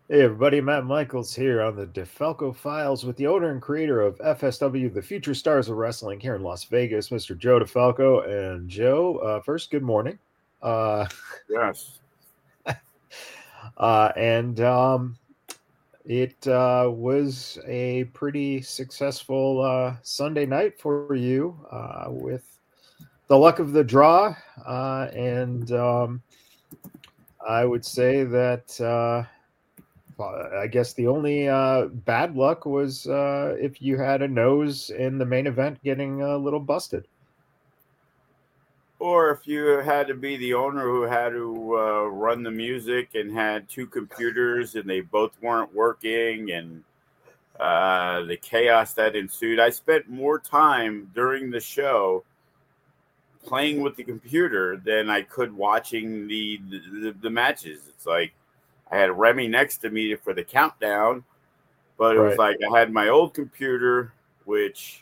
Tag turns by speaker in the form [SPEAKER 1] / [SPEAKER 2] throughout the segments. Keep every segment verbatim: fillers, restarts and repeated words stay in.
[SPEAKER 1] Hey everybody, Matt Michaels here on the DeFalco Files with the owner and creator of F S W, the Future Stars of Wrestling here in Las Vegas, Mister Joe DeFalco. And Joe, uh, first, good morning. Uh,
[SPEAKER 2] Yes.
[SPEAKER 1] uh, and um, it uh, was a pretty successful uh, Sunday night for you uh, with the luck of the draw. Uh, and um, I would say that. Uh, I guess the only uh, bad luck was uh, if you had a nose in the main event getting a little busted.
[SPEAKER 2] Or if you had to be the owner who had to uh, run the music and had two computers and they both weren't working and uh, the chaos that ensued. I spent more time during the show playing with the computer than I could watching the the, the matches. It's like I had Remy next to me for the countdown, but it was
[SPEAKER 1] Right.
[SPEAKER 2] like I had my old computer, which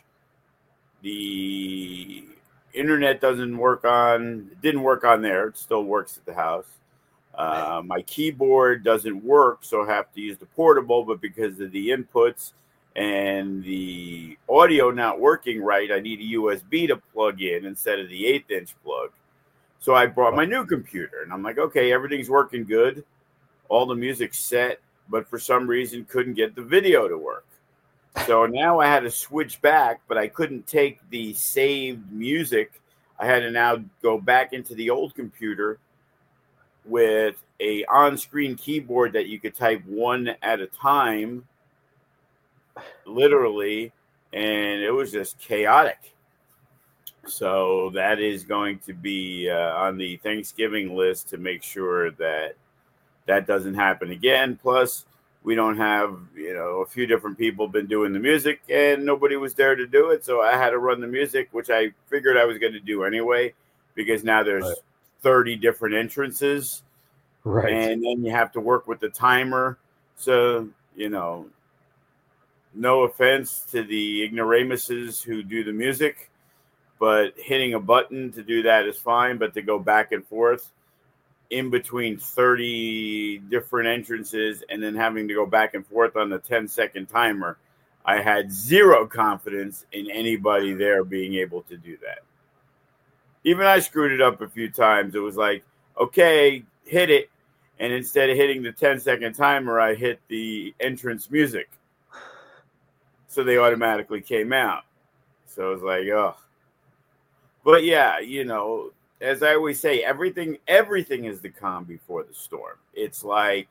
[SPEAKER 2] the internet doesn't work on. It didn't work on there. It still works at the house. Uh, my keyboard doesn't work, so I have to use the portable. But because of the inputs and the audio not working right, I need a U S B to plug in instead of the eighth inch plug. So I brought my new computer, and I'm like, okay, everything's working good. All the music's set, but for some reason couldn't get the video to work. So now I had to switch back, but I couldn't take the saved music. I had to now go back into the old computer with a on-screen keyboard that you could type one at a time, literally, and it was just chaotic. So that is going to be uh, on the Thanksgiving list to make sure that that doesn't happen again. Plus, we don't have, you know, a few different people been doing the music and nobody was there to do it. So I had to run the music, which I figured I was going to do anyway, because now
[SPEAKER 1] Right.
[SPEAKER 2] there's thirty different entrances
[SPEAKER 1] Right.
[SPEAKER 2] and then you have to work with the timer. So, you know, no offense to the ignoramuses who do the music, but hitting a button to do that is fine. But to go back and forth in between thirty different entrances and then having to go back and forth on the ten second timer, I had zero confidence in anybody there being able to do that. Even I screwed it up a few times. It was like, okay, hit it. And instead of hitting the ten second timer, I hit the entrance music. So they automatically came out. So it was like, oh. But yeah, you know, as I always say, everything everything is the calm before the storm. It's like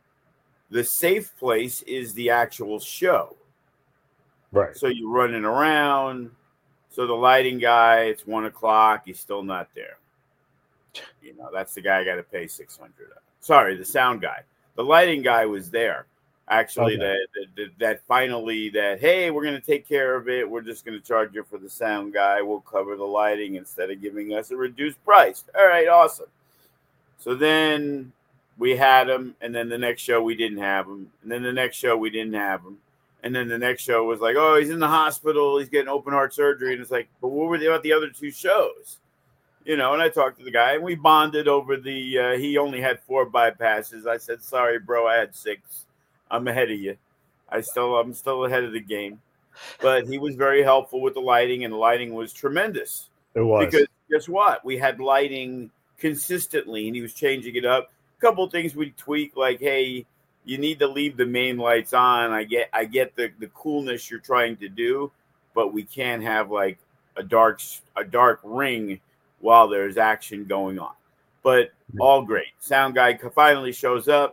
[SPEAKER 2] the safe place is the actual show.
[SPEAKER 1] Right.
[SPEAKER 2] So you're running around. So the lighting guy, it's one o'clock. He's still not there. You know, that's the guy I got to pay six hundred. Sorry, the sound guy. The lighting guy was there. Actually,
[SPEAKER 1] Okay.
[SPEAKER 2] that, that that finally that hey, we're gonna take care of it. We're just gonna charge you for the sound guy. We'll cover the lighting instead of giving us a reduced price. All right, awesome. So then we had him, and then the next show we didn't have him, and then the next show we didn't have him, and then the next show was like, oh, he's in the hospital. He's getting open heart surgery, and it's like, but what were they about the other two shows? You know, and I talked to the guy, and we bonded over the. Uh, he only had four bypasses. I said, "Sorry, bro, I had six. I'm ahead of you. I still, I'm still ahead of the game." But he was very helpful with the lighting, and the lighting was tremendous.
[SPEAKER 1] It was.
[SPEAKER 2] Because guess what? We had lighting consistently, and he was changing it up. A couple of things we tweak, like, "Hey, you need to leave the main lights on." I get, I get the the coolness you're trying to do, but we can't have like a dark a dark ring while there's action going on. But all great. Sound guy finally shows up.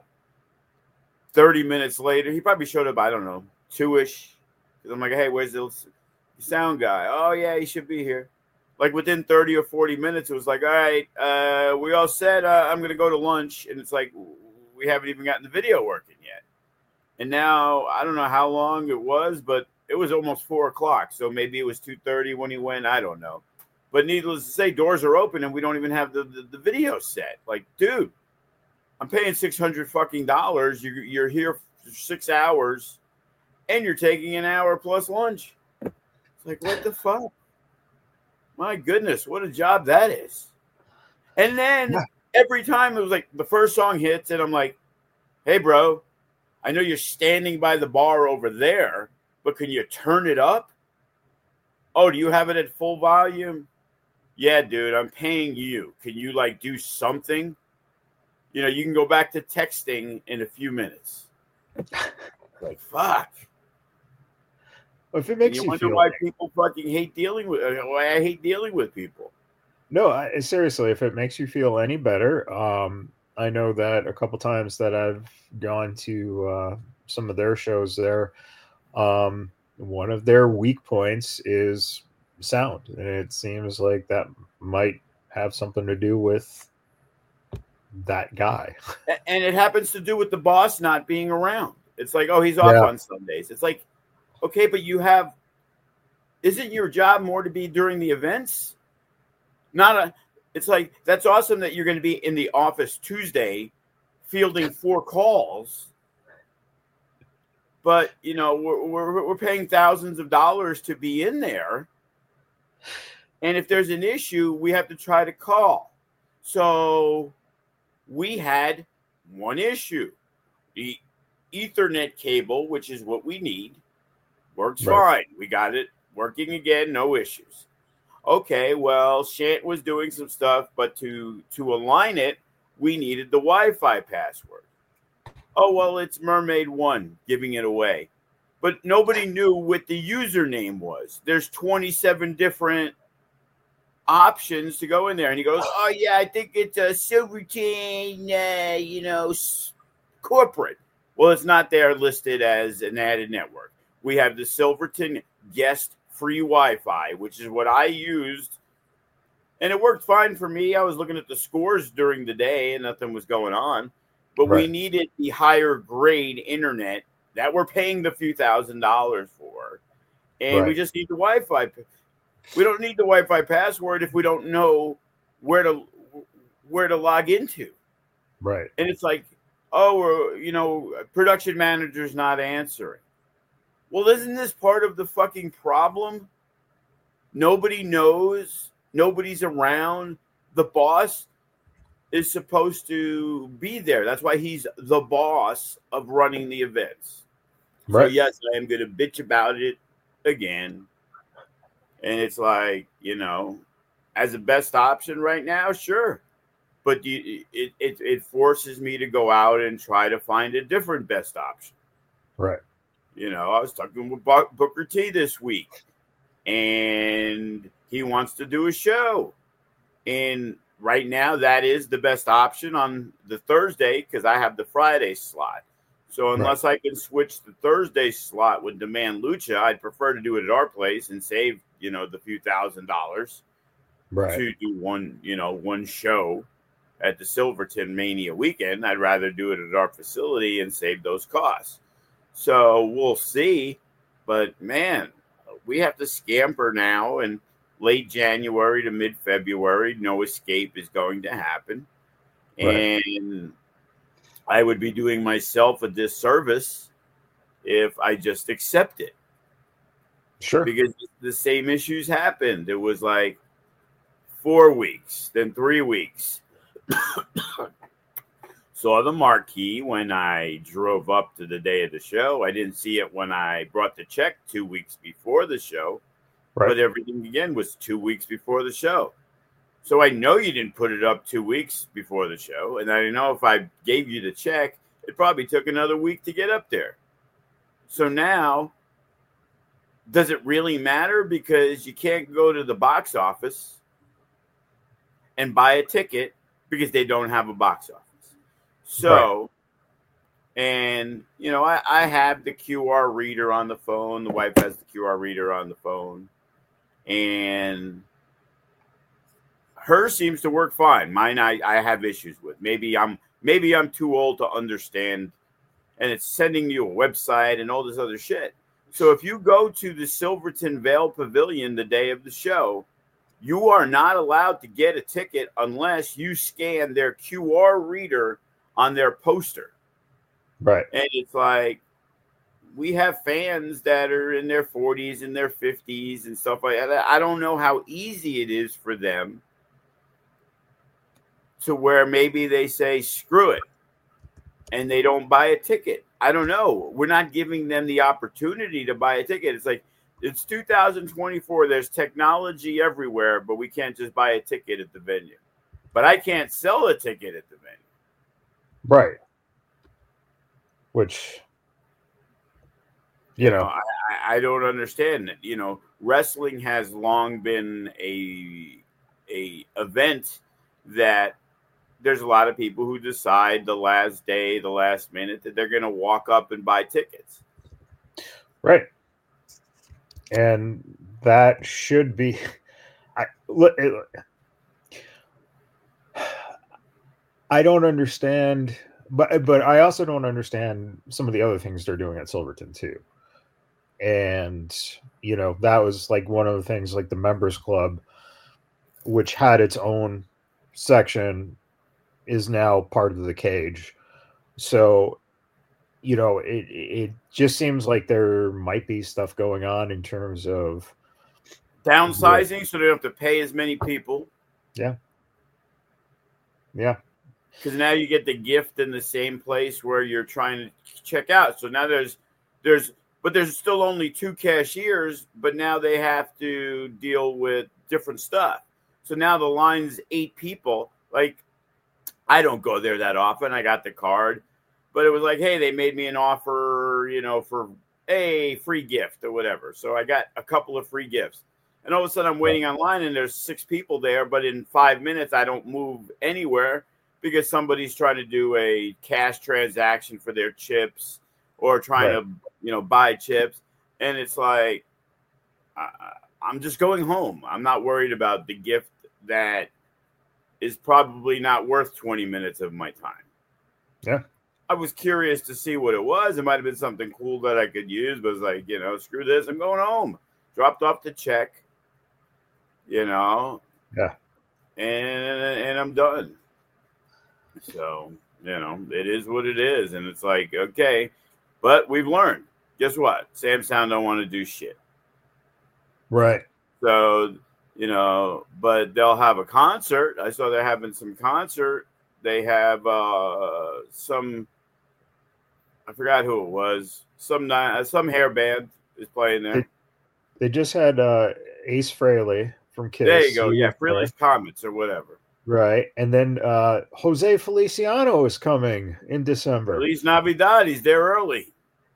[SPEAKER 2] thirty minutes later, he probably showed up, I don't know, two-ish. I'm like, hey, where's the sound guy? Oh, yeah, he should be here. Like within thirty or forty minutes, it was like, all right, uh, we all said uh, I'm going to go to lunch. And it's like, we haven't even gotten the video working yet. And now, I don't know how long it was, but it was almost four o'clock. So maybe it was two thirty when he went. I don't know. But needless to say, doors are open and we don't even have the, the, the video set. Like, dude, I'm paying six hundred fucking dollars. You're, you're here for six hours and you're taking an hour plus lunch. It's like, what the fuck? My goodness, what a job that is. And then every time it was like the first song hits and I'm like, hey, bro, I know you're standing by the bar over there, but can you turn it up? Oh, do you have it at full volume? Yeah, dude, I'm paying you. Can you, like, do something? You know, you can go back to texting in a few minutes. Like, fuck.
[SPEAKER 1] Well, if it makes
[SPEAKER 2] you,
[SPEAKER 1] you
[SPEAKER 2] wonder
[SPEAKER 1] feel,
[SPEAKER 2] why people fucking hate dealing with, uh, why I hate dealing with people.
[SPEAKER 1] no, I, seriously, if it makes you feel any better, um, I know that a couple times that I've gone to uh, some of their shows there, um, one of their weak points is sound, and it seems like that might have something to do with that guy.
[SPEAKER 2] And it happens to do with the boss not being around. It's like, oh, he's off
[SPEAKER 1] Yeah.
[SPEAKER 2] on Sundays. It's like, okay, but you have, isn't your job more to be during the events? Not a, it's like, that's awesome that you're going to be in the office Tuesday fielding four calls. But, you know, we're, we're, we're paying thousands of dollars to be in there. And if there's an issue, we have to try to call. So we had one issue. The Ethernet cable, which is what we need, works
[SPEAKER 1] Right.
[SPEAKER 2] fine. We got it working again, no issues. Okay, well, Shant was doing some stuff, but to, to align it, we needed the Wi-Fi password. Oh, well, it's Mermaid One giving it away. But nobody knew what the username was. There's twenty-seven different options to go in there. And he goes, oh, yeah, I think it's a Silverton, uh, you know, s- corporate. Well, it's not there listed as an added network. We have the Silverton guest free Wi-Fi, which is what I used. And it worked fine for me. I was looking at the scores during the day and nothing was going on. But
[SPEAKER 1] Right.
[SPEAKER 2] we needed the higher grade internet that we're paying the few thousand dollars for. And
[SPEAKER 1] Right.
[SPEAKER 2] we just need the Wi-Fi. We don't need the Wi-Fi password if we don't know where to where to log into.
[SPEAKER 1] Right.
[SPEAKER 2] And it's like, oh, we're, you know, production manager's not answering. Well, isn't this part of the fucking problem? Nobody knows. Nobody's around. The boss is supposed to be there. That's why he's the boss of running the events.
[SPEAKER 1] Right.
[SPEAKER 2] So, yes, I am going to bitch about it again. And it's like, you know, as a best option right now, sure. But you, it, it, it forces me to go out and try to find a different best option.
[SPEAKER 1] Right.
[SPEAKER 2] You know, I was talking with Booker T this week, and he wants to do a show. And right now, that is the best option on the Thursday because I have the Friday slot. So unless right. I can switch the Thursday slot with Demand Lucha, I'd prefer to do it at our place and save, you know, the few thousand dollars
[SPEAKER 1] right.
[SPEAKER 2] to do one, you know, one show at the Silverton Mania weekend. I'd rather do it at our facility and save those costs. So we'll see. But, man, we have to scamper now. And late January to mid-February, no escape is going to happen. Right. And I would be doing myself a disservice if I just accept it.
[SPEAKER 1] Sure.
[SPEAKER 2] Because the same issues happened. It was like four weeks, then three weeks. Saw the marquee when I drove up to the day of the show. I didn't see it when I brought the check two weeks before the show. Right. But everything, again, was two weeks before the show. So I know you didn't put it up two weeks before the show. And I know if I gave you the check, it probably took another week to get up there. So now, does it really matter? Because you can't go to the box office and buy a ticket because they don't have a box office. So, right. and, you know, I, I have the Q R reader on the phone. The wife has the Q R reader on the phone. And hers seems to work fine. Mine, I, I have issues with. Maybe I'm maybe I'm too old to understand. And it's sending you a website and all this other shit. So if you go to the Silverton Vale Pavilion the day of the show, you are not allowed to get a ticket unless you scan their Q R reader on their poster.
[SPEAKER 1] Right.
[SPEAKER 2] And it's like, we have fans that are in their forties and their fifties and stuff like that. I don't know how easy it is for them to where maybe they say, screw it. and they don't buy a ticket. I don't know. We're not giving them the opportunity to buy a ticket. It's like, it's two thousand twenty-four. There's technology everywhere, but we can't just buy a ticket at the venue. But I can't sell a ticket at the venue.
[SPEAKER 1] Right. Which, you, you know, know
[SPEAKER 2] I, I don't understand that. You know, wrestling has long been a a event that there's a lot of people who decide the last day, the last minute, that they're going to walk up and buy tickets.
[SPEAKER 1] Right. And that should be, I, I don't understand, but, but I also don't understand some of the other things they're doing at Silverton too. And, you know, that was like one of the things, like the members club, which had its own section, is now part of the Cage. So, you know, it it just seems like there might be stuff going on in terms of
[SPEAKER 2] downsizing, yeah. So they don't have to pay as many people.
[SPEAKER 1] Yeah. Yeah.
[SPEAKER 2] Because now you get the gift in the same place where you're trying to check out. So now there's there's but there's still only two cashiers, but now they have to deal with different stuff. So now the line's eight people. Like, I don't go there that often. I got the card, but it was like, hey, they made me an offer, you know, for a free gift or whatever. So I got a couple of free gifts, and all of a sudden I'm waiting online and there's six people there, but in five minutes I don't move anywhere because somebody's trying to do a cash transaction for their chips or trying right. to, you know, buy chips. And it's like, I, I'm just going home. I'm not worried about the gift that is probably not worth twenty minutes of my time.
[SPEAKER 1] Yeah.
[SPEAKER 2] I was curious to see what it was. It might have been something cool that I could use, but it's like, you know, screw this. I'm going home. Dropped off the check, you know.
[SPEAKER 1] Yeah.
[SPEAKER 2] And and I'm done. So, you know, it is what it is. And it's like, okay. But we've learned. Guess what? Sam's Town don't want to do shit.
[SPEAKER 1] Right.
[SPEAKER 2] So, you know, but they'll have a concert. I saw they're having some concert. They have uh, some, I forgot who it was. Some uh, some hair band is playing there.
[SPEAKER 1] They, they just had uh, Ace Frehley from Kiss.
[SPEAKER 2] There you go. Yeah, Frehley's Comets or whatever.
[SPEAKER 1] Right. And then uh, Jose Feliciano is coming in December.
[SPEAKER 2] Feliz Navidad. He's there early.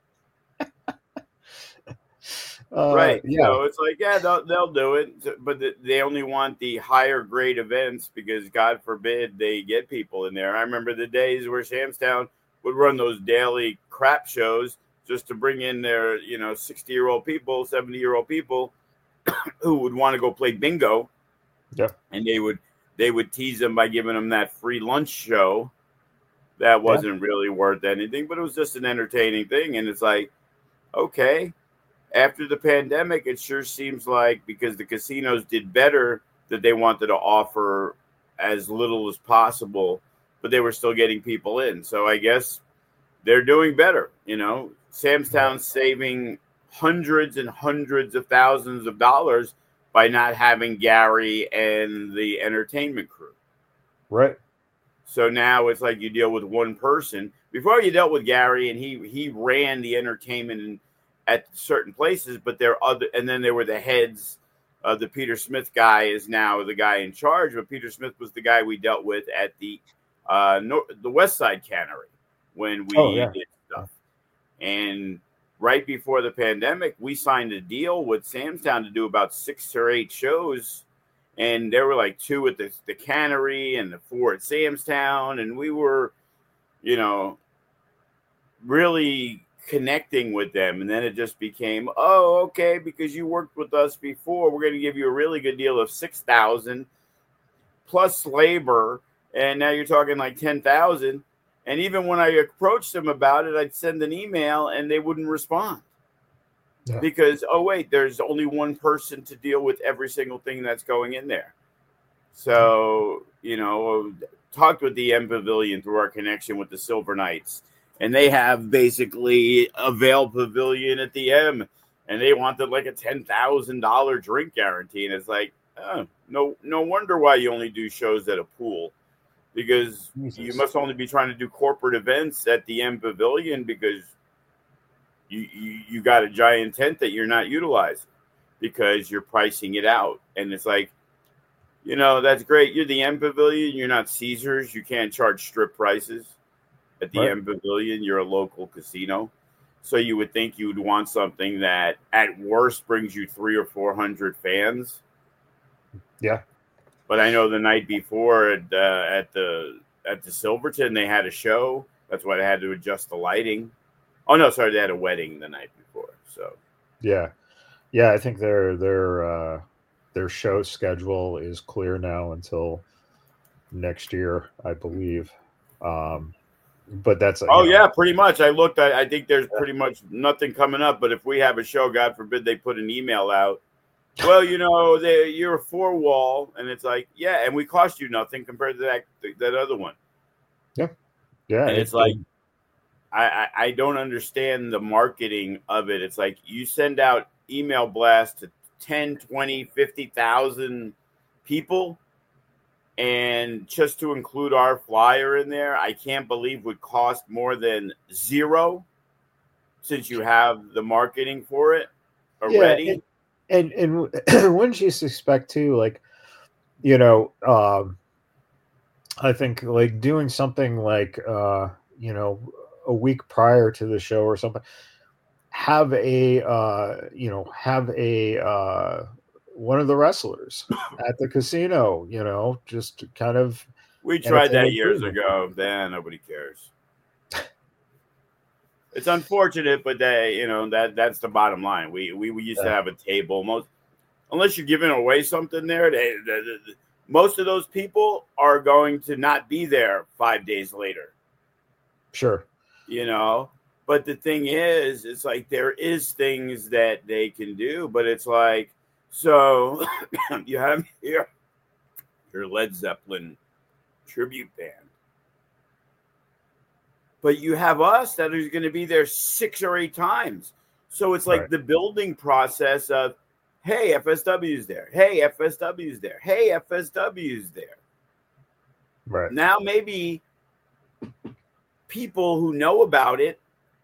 [SPEAKER 2] Uh, right. Yeah. So it's like, yeah, they'll, they'll do it, but they only want the higher grade events because God forbid they get people in there. I remember the days where Sam's Town would run those daily crap shows just to bring in their, you know, sixty year old people, seventy year old people who would want to go play bingo.
[SPEAKER 1] Yeah.
[SPEAKER 2] And they would, they would tease them by giving them that free lunch show. That wasn't yeah. really worth anything, but it was just an entertaining thing. And it's like, okay. After the pandemic, it sure seems like because the casinos did better that they wanted to offer as little as possible, but they were still getting people in. So I guess they're doing better. You know, Sam's Town's saving hundreds and hundreds of thousands of dollars by not having Gary and the entertainment crew.
[SPEAKER 1] Right.
[SPEAKER 2] So now it's like you deal with one person. Before you dealt with Gary and he he ran the entertainment and at certain places, but there are other, and then there were the heads. Uh, the Peter Smith guy is now the guy in charge, but Peter Smith was the guy we dealt with at the uh, nor- the West Side Cannery when we
[SPEAKER 1] oh, yeah.
[SPEAKER 2] did stuff. And right before the pandemic, we signed a deal with Sam's Town to do about six or eight shows, and there were like two at the, the cannery and the four at Sam's Town, and we were, you know, really connecting with them. And then it just became, oh, okay, because you worked with us before, we're going to give you a really good deal of six thousand plus labor, and now you're talking like ten thousand. And even when I approached them about it, I'd send an email and they wouldn't respond. Yeah. Because, oh wait, there's only one person to deal with every single thing that's going in there. So, you know, talked with the M Pavilion through our connection with the Silver Knights. And they have basically a Vail Pavilion at the M, and they wanted like a ten thousand dollars drink guarantee. And it's like, oh, no, no wonder why you only do shows at a pool. because
[SPEAKER 1] Jesus.
[SPEAKER 2] you must only be trying to do corporate events at the M Pavilion because you, you, you got a giant tent that you're not utilizing because you're pricing it out. And it's like, you know, that's great. You're the M Pavilion. You're not Caesars. You can't charge strip prices at the
[SPEAKER 1] Right.
[SPEAKER 2] M Pavilion. You're a local casino. So you would think you would want something that at worst brings you three or four hundred fans.
[SPEAKER 1] Yeah.
[SPEAKER 2] But I know the night before at, uh, at the at the Silverton, they had a show. That's why they had to adjust the lighting. Oh, no, sorry. They had a wedding the night before. So,
[SPEAKER 1] Yeah. Yeah. I think their, their, uh, their show schedule is clear now until next year, I believe. Um, but that's,
[SPEAKER 2] oh,
[SPEAKER 1] you know,
[SPEAKER 2] yeah, pretty much. I looked. I, I think there's pretty much nothing coming up. But if we have a show, God forbid they put an email out. Well, you know, they, you're a four wall. And it's like, yeah, and we cost you nothing compared to that that other one.
[SPEAKER 1] Yeah. Yeah.
[SPEAKER 2] And it's like, I, I, I don't understand the marketing of it. It's like you send out email blasts to ten, twenty, fifty thousand people. And just to include our flyer in there, I can't believe would cost more than zero since you have the marketing for it already.
[SPEAKER 1] Yeah, and, and, and wouldn't you suspect too, like, you know, um, I think like doing something like, uh, you know, a week prior to the show or something, have a, uh, you know, have a, uh, one of the wrestlers at the casino, you know, just kind of.
[SPEAKER 2] We tried that years ago. Then nobody cares. It's unfortunate, but they, you know, that that's the bottom line. We we, we used yeah. to have a table. Most, unless you're giving away something there, they, they, they, most of those people are going to not be there five days later.
[SPEAKER 1] Sure.
[SPEAKER 2] You know, but the thing is, it's like there is things that they can do, but it's like, so you have here your Led Zeppelin tribute band. But you have us that is going to be there six or eight times. So it's like right. the building process of, hey, F S W's there. Hey, F S W's there. Hey, F S W's there.
[SPEAKER 1] Right.
[SPEAKER 2] Now maybe people who know about it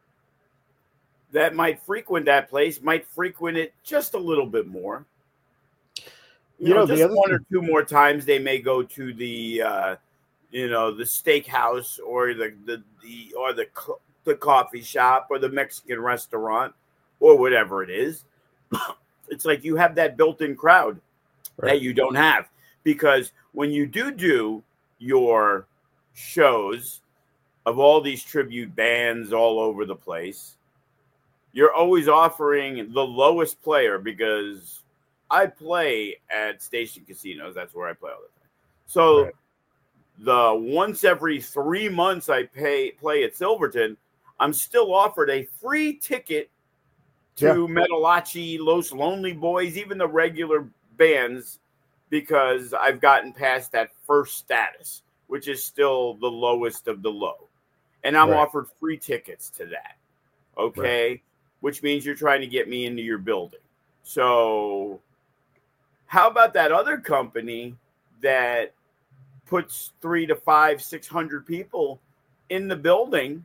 [SPEAKER 2] that might frequent that place might frequent it just a little bit more. You, you know, know just one thing- or two more times they may go to the uh, you know, the steakhouse or the, the, the or the the coffee shop or the Mexican restaurant or whatever it is. It's like you have that built-in crowd right. that you don't have, because when you do do your shows of all these tribute bands all over the place, you're always offering the lowest player, because I play at station casinos. That's where I play all the time. So right. the once every three months I pay play at Silverton, I'm still offered a free ticket to yeah. Metalachi, Los Lonely Boys, even the regular bands, because I've gotten past that first status, which is still the lowest of the low. And I'm right. offered free tickets to that. Okay. Right. Which means you're trying to get me into your building. So how about that other company that puts three to five, six hundred people in the building,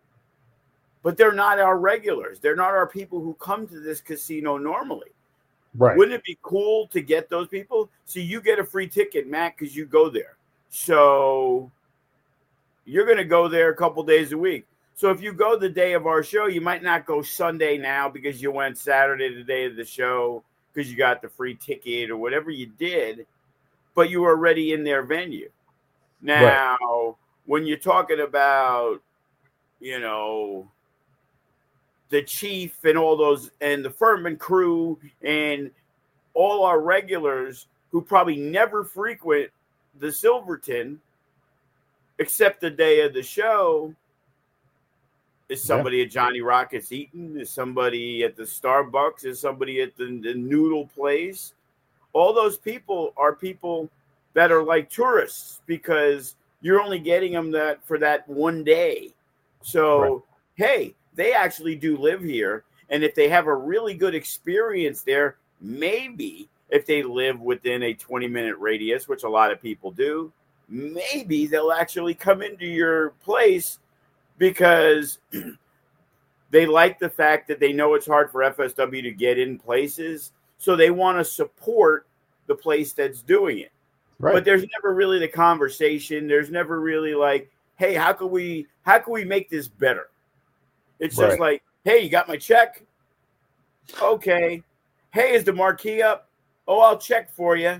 [SPEAKER 2] but they're not our regulars. They're not our people who come to this casino normally.
[SPEAKER 1] Right.
[SPEAKER 2] Wouldn't it be cool to get those people? So you get a free ticket, Matt, because you go there. So you're going to go there a couple days a week. So if you go the day of our show, you might not go Sunday now because you went Saturday, the day of the show, because you got the free ticket or whatever you did, but you were already in their venue. Now, right. when you're talking about, you know, the Chief and all those, and the Furman crew and all our regulars who probably never frequent the Silverton except the day of the show, is somebody yeah. at Johnny Rockets eating? Is somebody at the Starbucks? Is somebody at the, the noodle place? All those people are people that are like tourists, because you're only getting them that for that one day. So, right. hey, they actually do live here. And if they have a really good experience there, maybe if they live within a twenty minute radius, which a lot of people do, maybe they'll actually come into your place because they like the fact that they know it's hard for F S W to get in places. So they want to support the place that's doing it.
[SPEAKER 1] Right.
[SPEAKER 2] But there's never really the conversation. There's never really like, hey, how can we how can we make this better? It's just
[SPEAKER 1] right.
[SPEAKER 2] like, hey, you got my check? Okay. Hey, is the marquee up? Oh, I'll check for you.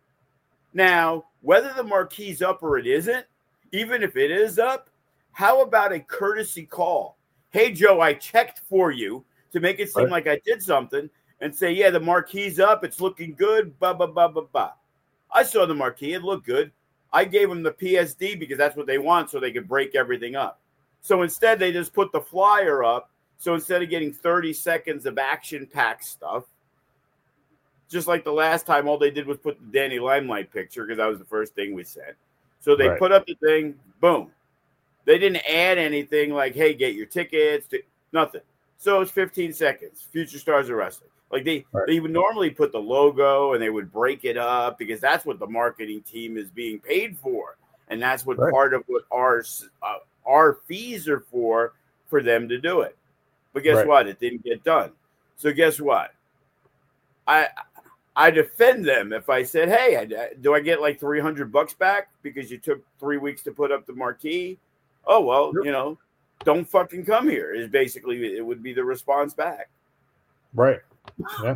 [SPEAKER 2] Now, whether the marquee's up or it isn't, even if it is up, how about a courtesy call? Hey, Joe, I checked for you to make it seem right. like I did something and say, yeah, the marquee's up. It's looking good. Blah, blah, blah, blah, blah. I saw the marquee. It looked good. I gave them the P S D because that's what they want so they could break everything up. So instead, they just put the flyer up. So instead of getting thirty seconds of action-packed stuff, just like the last time, all they did was put the Danny Limelight picture because that was the first thing we said. So they right. put up the thing, boom. They didn't add anything like, hey, get your tickets, to, nothing. So it's fifteen seconds, Future Stars of Wrestling. Like they, right. they would normally put the logo and they would break it up because that's what the marketing team is being paid for. And that's what right. part of what our, uh, our fees are for, for them to do it. But guess right. what? It didn't get done. So guess what? I I defend them if I said, hey, I, do I get like three hundred bucks back because you took three weeks to put up the marquee? Oh, well, yep. you know, don't fucking come here is basically, it would be the response back.
[SPEAKER 1] Right. Yeah.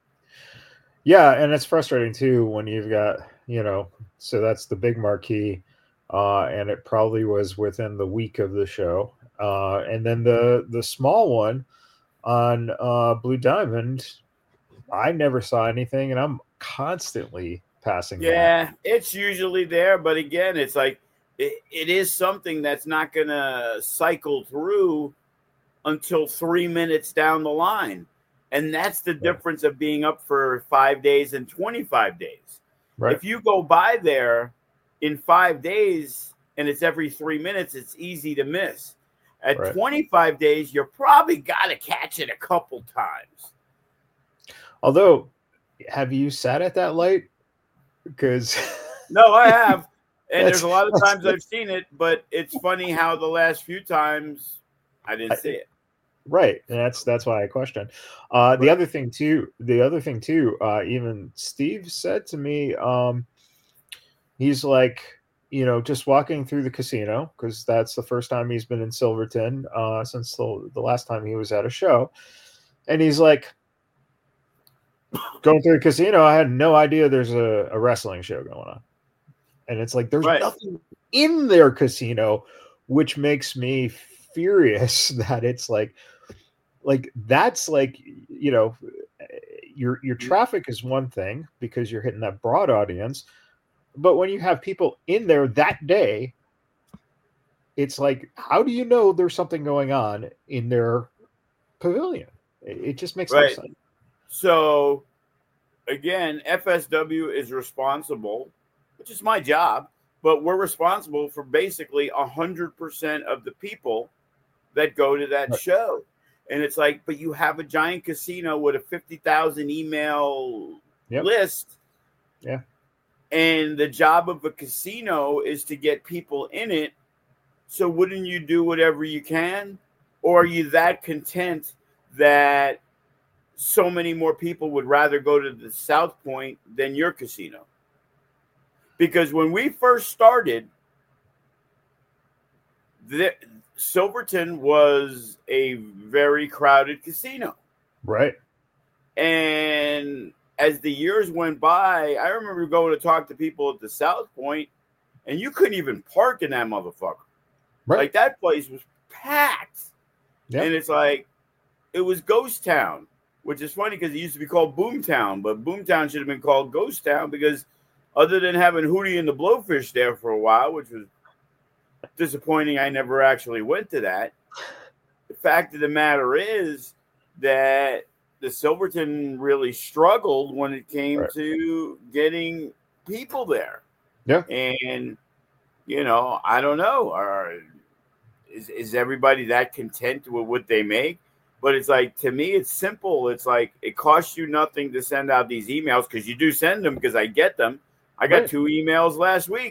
[SPEAKER 1] Yeah. And it's frustrating too when you've got, you know, so that's the big marquee. Uh, and it probably was within the week of the show. Uh, and then the, the small one on uh, Blue Diamond, I never saw anything, and I'm constantly passing.
[SPEAKER 2] Yeah,
[SPEAKER 1] that.
[SPEAKER 2] It's usually there, but again, it's like it, it is something that's not going to cycle through until three minutes down the line, and that's the right. difference of being up for five days and twenty-five days. Right. If you go by there in five days and it's every three minutes, it's easy to miss. At right. twenty-five days, you're probably got to catch it a couple times.
[SPEAKER 1] Although, have you sat at that light? Because
[SPEAKER 2] no, I have, and there's a lot of times I've seen it. But it's funny how the last few times I didn't see it.
[SPEAKER 1] Right, and that's that's why I question. Uh, the right. other thing too, the other thing too, uh, even Steve said to me, um, he's like, you know, just walking through the casino because that's the first time he's been in Silverton uh, since the, the last time he was at a show, and he's like. Going through the casino, I had no idea there's a, a wrestling show going on. And it's like, there's right. nothing in their casino, which makes me furious that it's like, like, that's like, you know, your, your traffic is one thing because you're hitting that broad audience. But when you have people in there that day, it's like, how do you know there's something going on in their pavilion? It, it just makes
[SPEAKER 2] right.
[SPEAKER 1] no sense.
[SPEAKER 2] So, again, F S W is responsible, which is my job, but we're responsible for basically one hundred percent of the people that go to that right. show. And it's like, but you have a giant casino with a fifty thousand email yep. list.
[SPEAKER 1] Yeah.
[SPEAKER 2] And the job of a casino is to get people in it. So wouldn't you do whatever you can? Or are you that content that so many more people would rather go to the South Point than your casino? Because when we first started, the, Silverton was a very crowded casino.
[SPEAKER 1] Right.
[SPEAKER 2] And as the years went by, I remember going to talk to people at the South Point, and you couldn't even park in that motherfucker. Right. Like, that place was packed. Yep. And it's like, it was Ghost Town. Which is funny because it used to be called Boomtown, but Boomtown should have been called Ghost Town because other than having Hootie and the Blowfish there for a while, which was disappointing, I never actually went to that. The fact of the matter is that the Silverton really struggled when it came right. to getting people there.
[SPEAKER 1] Yeah.
[SPEAKER 2] And, you know, I don't know. Are, is, is everybody that content with what they make? But it's like, to me, it's simple. It's like, it costs you nothing to send out these emails because you do send them because I get them. I got right. two emails last week.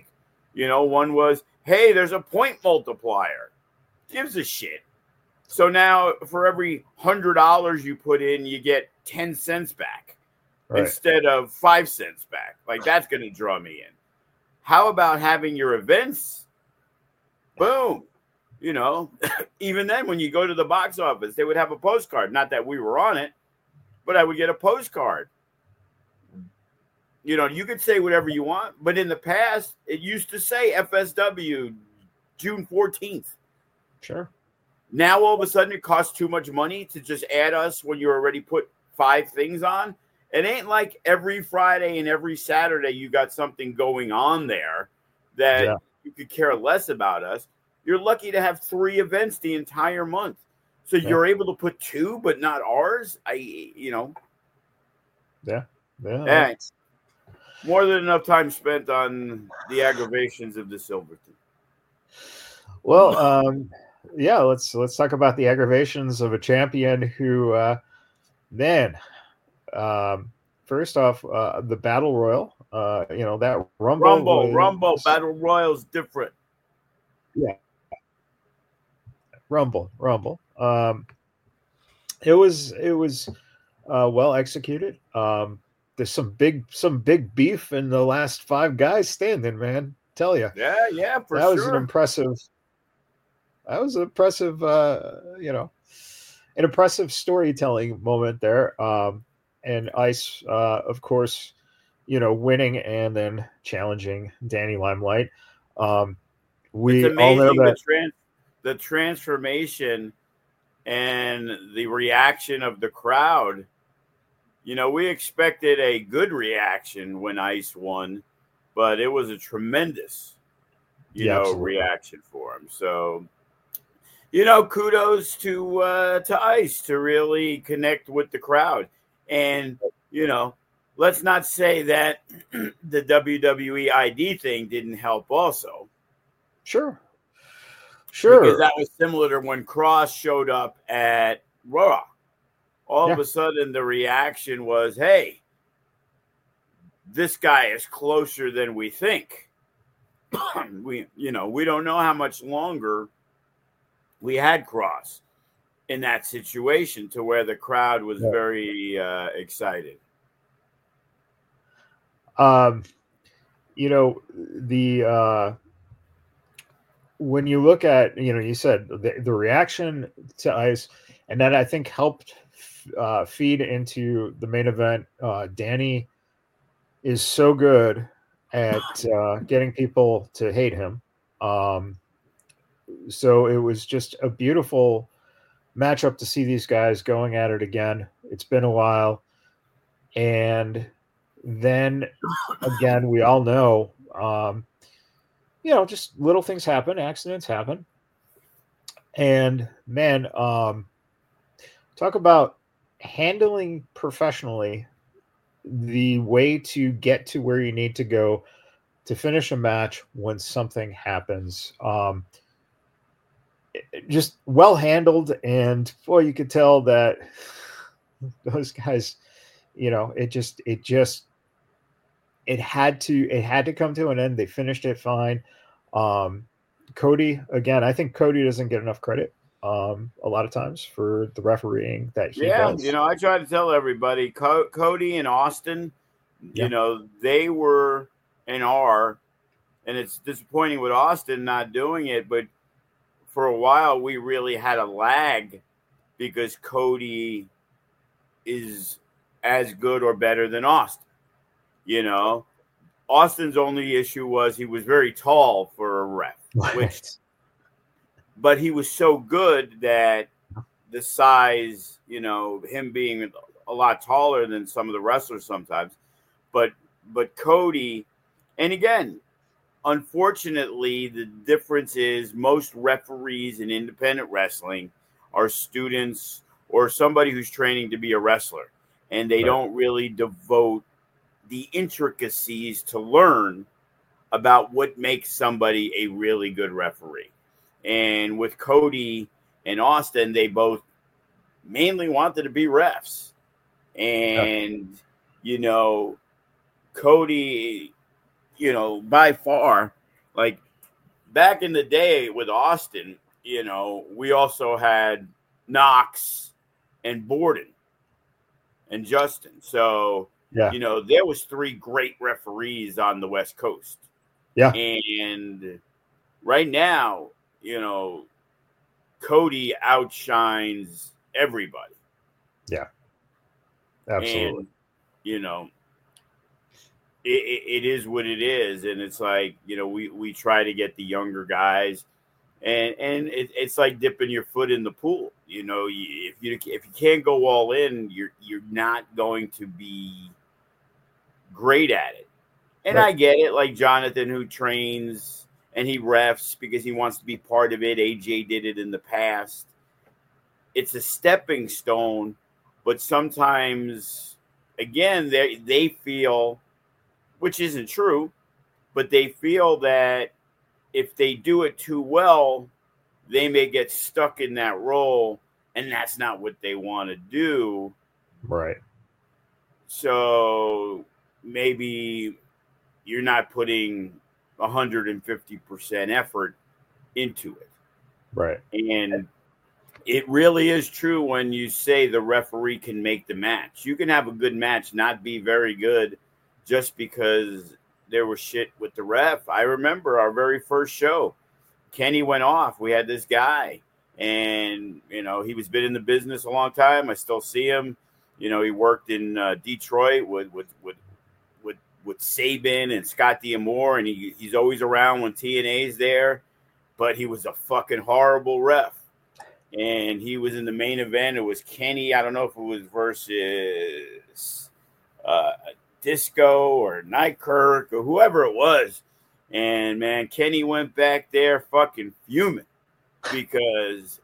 [SPEAKER 2] You know, one was, hey, there's a point multiplier. Gives a shit. So now for every one hundred dollars you put in, you get ten cents back right. instead of five cents back. Like, that's going to draw me in. How about having your events? Boom. You know, even then when you go to the box office, they would have a postcard. Not that we were on it, but I would get a postcard. You know, you could say whatever you want, but in the past, it used to say F S W June fourteenth.
[SPEAKER 1] Sure.
[SPEAKER 2] Now, all of a sudden, it costs too much money to just add us when you already put five things on. It ain't like every Friday and every Saturday you got something going on there that yeah. you could care less about us. You're lucky to have three events the entire month. So yeah. you're able to put two, but not ours. I, you know.
[SPEAKER 1] Yeah. Yeah.
[SPEAKER 2] Thanks. More than enough time spent on the aggravations of the Silverton.
[SPEAKER 1] Well, um, yeah, let's let's talk about the aggravations of a champion who, uh, man, um, first off, uh, the Battle Royal, uh, you know, that Rumble.
[SPEAKER 2] Rumble,
[SPEAKER 1] was,
[SPEAKER 2] Rumble, Battle Royal's different.
[SPEAKER 1] Yeah. Rumble, Rumble. Um, it was it was uh, well executed. Um, there's some big some big beef in the last five guys standing, man. Tell you.
[SPEAKER 2] Yeah, yeah, for
[SPEAKER 1] that
[SPEAKER 2] sure.
[SPEAKER 1] was an impressive. That was an impressive, uh, you know, an impressive storytelling moment there. Um, and Ice, uh, of course, you know, winning and then challenging Danny Limelight. Um, we
[SPEAKER 2] it's
[SPEAKER 1] all know
[SPEAKER 2] amazing
[SPEAKER 1] that
[SPEAKER 2] the, trans- the transformation and the reaction of the crowd. You know, we expected a good reaction when Ice won, but it was a tremendous, you
[SPEAKER 1] Yeah,
[SPEAKER 2] know,
[SPEAKER 1] absolutely.
[SPEAKER 2] reaction for him. So, you know, kudos to uh, to Ice to really connect with the crowd. And, you know, let's not say that the W W E I D thing didn't help also.
[SPEAKER 1] Sure. Sure.
[SPEAKER 2] Because that was similar to when Cross showed up at Raw. All
[SPEAKER 1] Yeah.
[SPEAKER 2] of a sudden, the reaction was, hey, this guy is closer than we think. we, you know, we don't know how much longer we had Cross in that situation to where the crowd was
[SPEAKER 1] Yeah.
[SPEAKER 2] very uh, excited.
[SPEAKER 1] Um, you know, the uh, when you look at, you know, you said the, the reaction to Ice, and that I think helped uh, feed into the main event. Uh, Danny is so good at uh, getting people to hate him. Um, so it was just a beautiful matchup to see these guys going at it again. It's been a while. And then again, we all know, um, you know, just little things happen, accidents happen. And man, um, talk about handling professionally the way to get to where you need to go to finish a match when something happens. Um, just well handled, and boy, you could tell that those guys, you know, it just it just it had to it had to come to an end. They finished it fine. Um, Cody, again, I think Cody doesn't get enough credit um, a lot of times for the refereeing that he
[SPEAKER 2] yeah,
[SPEAKER 1] does.
[SPEAKER 2] you know, I try to tell everybody, Co- Cody and Austin,
[SPEAKER 1] Yeah.
[SPEAKER 2] you know, they were and are, and it's disappointing with Austin not doing it, but for a while we really had a lag because Cody is as good or better than Austin. You know, Austin's only issue was he was very tall for a ref,
[SPEAKER 1] Right.
[SPEAKER 2] which, but he was so good that the size, you know, him being a lot taller than some of the wrestlers sometimes, but but Cody, and again, unfortunately, the difference is most referees in independent wrestling are students or somebody who's training to be a wrestler, and they
[SPEAKER 1] Right.
[SPEAKER 2] don't really devote the intricacies to learn about what makes somebody a really good referee. And with Cody and Austin, they both mainly wanted to be refs. And, you know, Cody, you know, by far Like back in the day with Austin, you know, we also had Knox and Borden and Justin. So,
[SPEAKER 1] Yeah.
[SPEAKER 2] you know, there was three great referees on the West Coast.
[SPEAKER 1] Yeah.
[SPEAKER 2] And right now, you know, Cody outshines everybody.
[SPEAKER 1] Yeah. Absolutely.
[SPEAKER 2] And, you know, it, it, it is what it is. And it's like, you know, we, we try to get the younger guys. And and it, it's like dipping your foot in the pool. You know, you, if you if you can't go all in, you're you're not going to be great at it. And
[SPEAKER 1] Right.
[SPEAKER 2] I get it, like Jonathan, who trains and he refs because he wants to be part of it. A J did it in the past. It's a stepping stone, but sometimes, again, they they feel, which isn't true, but they feel that if they do it too well, they may get stuck in that role, and that's not what they want to do.
[SPEAKER 1] Right.
[SPEAKER 2] So maybe you're not putting one hundred fifty percent effort into it.
[SPEAKER 1] Right.
[SPEAKER 2] And it really is true when you say the referee can make the match. You can have a good match, not be very good, just because there was shit with the ref. I remember our very first show. Kenny went off. We had this guy, and, you know, he was been in the business a long time. I still see him. You know, he worked in uh, Detroit with, with, with, with, with Saban and Scott D'Amore, and he, he's always around when T N A's there, but he was a fucking horrible ref. And he was in the main event. It was Kenny. I don't know if it was versus uh, Disco or Nightkerk or whoever it was. And, man, Kenny went back there fucking fuming because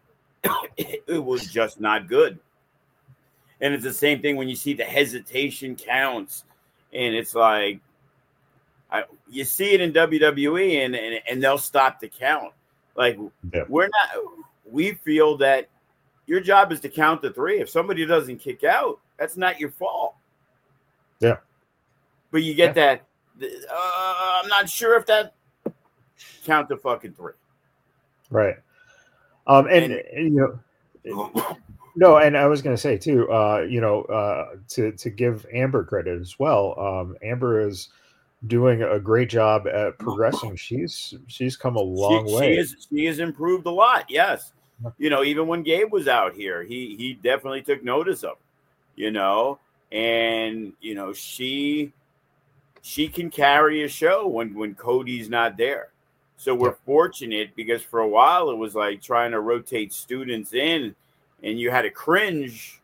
[SPEAKER 2] it was just not good. And it's the same thing when you see the hesitation counts. And it's like, I, you see it in W W E, and, and, and they'll stop the count. Like, yeah. we're not – we feel that your job is to count to three. If somebody doesn't kick out, that's not your fault.
[SPEAKER 1] Yeah.
[SPEAKER 2] But you get yeah. that – Uh, I'm not sure if that count to fucking three.
[SPEAKER 1] Right. Um, and, and, and you know, no, and I was going to say too, uh, you know, uh, to, to give Amber credit as well. Um, Amber is doing a great job at progressing. She's, she's come a long
[SPEAKER 2] she,
[SPEAKER 1] way.
[SPEAKER 2] She is, she has improved a lot. Yes. You know, even when Gabe was out here, he, he definitely took notice of her, you know, and, you know, she, She can carry a show when, when Cody's not there. So we're yeah. fortunate because for a while it was like trying to rotate students in, and you had to cringe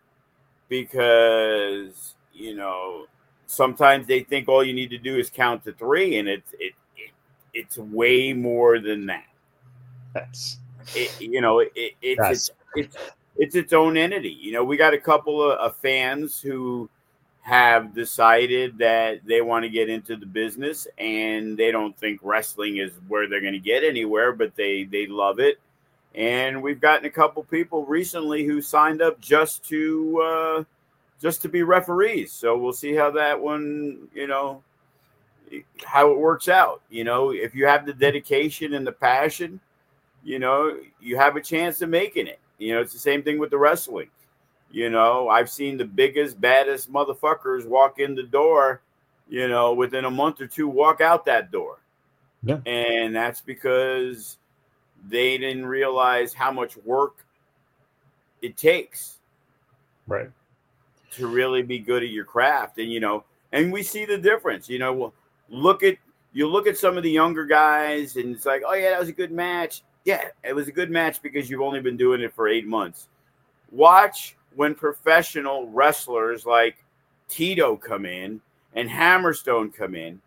[SPEAKER 2] because, you know, sometimes they think all you need to do is count to three, and it's it, it it's way more than that.
[SPEAKER 1] That's
[SPEAKER 2] it, you know it, it it's, it's it's it's its own entity. You know, we got a couple of, of fans who have decided that they want to get into the business, and they don't think wrestling is where they're going to get anywhere, but they, they love it. And we've gotten a couple people recently who signed up just to, uh, just to be referees. So we'll see how that one, you know, how it works out. You know, if you have the dedication and the passion, you know, you have a chance of making it. You know, it's the same thing with the wrestling. You know, I've seen the biggest, baddest motherfuckers walk in the door, you know, within a month or two, walk out that door.
[SPEAKER 1] Yeah.
[SPEAKER 2] And that's because they didn't realize how much work it takes.
[SPEAKER 1] Right.
[SPEAKER 2] To really be good at your craft. And, you know, and we see the difference. You know, well, look at, you look at some of the younger guys, and it's like, oh, yeah, that was a good match. Yeah, it was a good match because you've only been doing it for eight months. Watch when professional wrestlers like Tito come in and Hammerstone come in,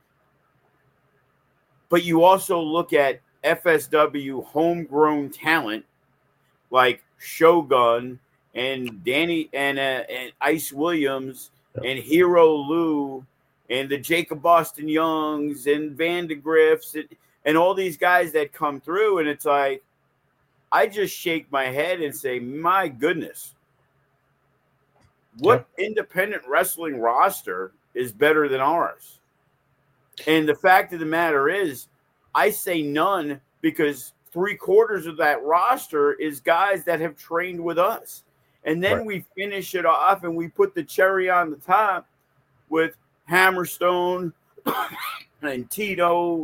[SPEAKER 2] but you also look at F S W homegrown talent like Shogun and Danny and, uh, and Ice Williams and Hero Lou and the Jacob Boston Youngs and Vandegriffs and, and all these guys that come through, and it's like, I just shake my head and say, my goodness, what yeah. independent wrestling roster is better than ours? And the fact of the matter is, I say none because three quarters of that roster is guys that have trained with us. And then right. we finish it off and we put the cherry on the top with Hammerstone and Tito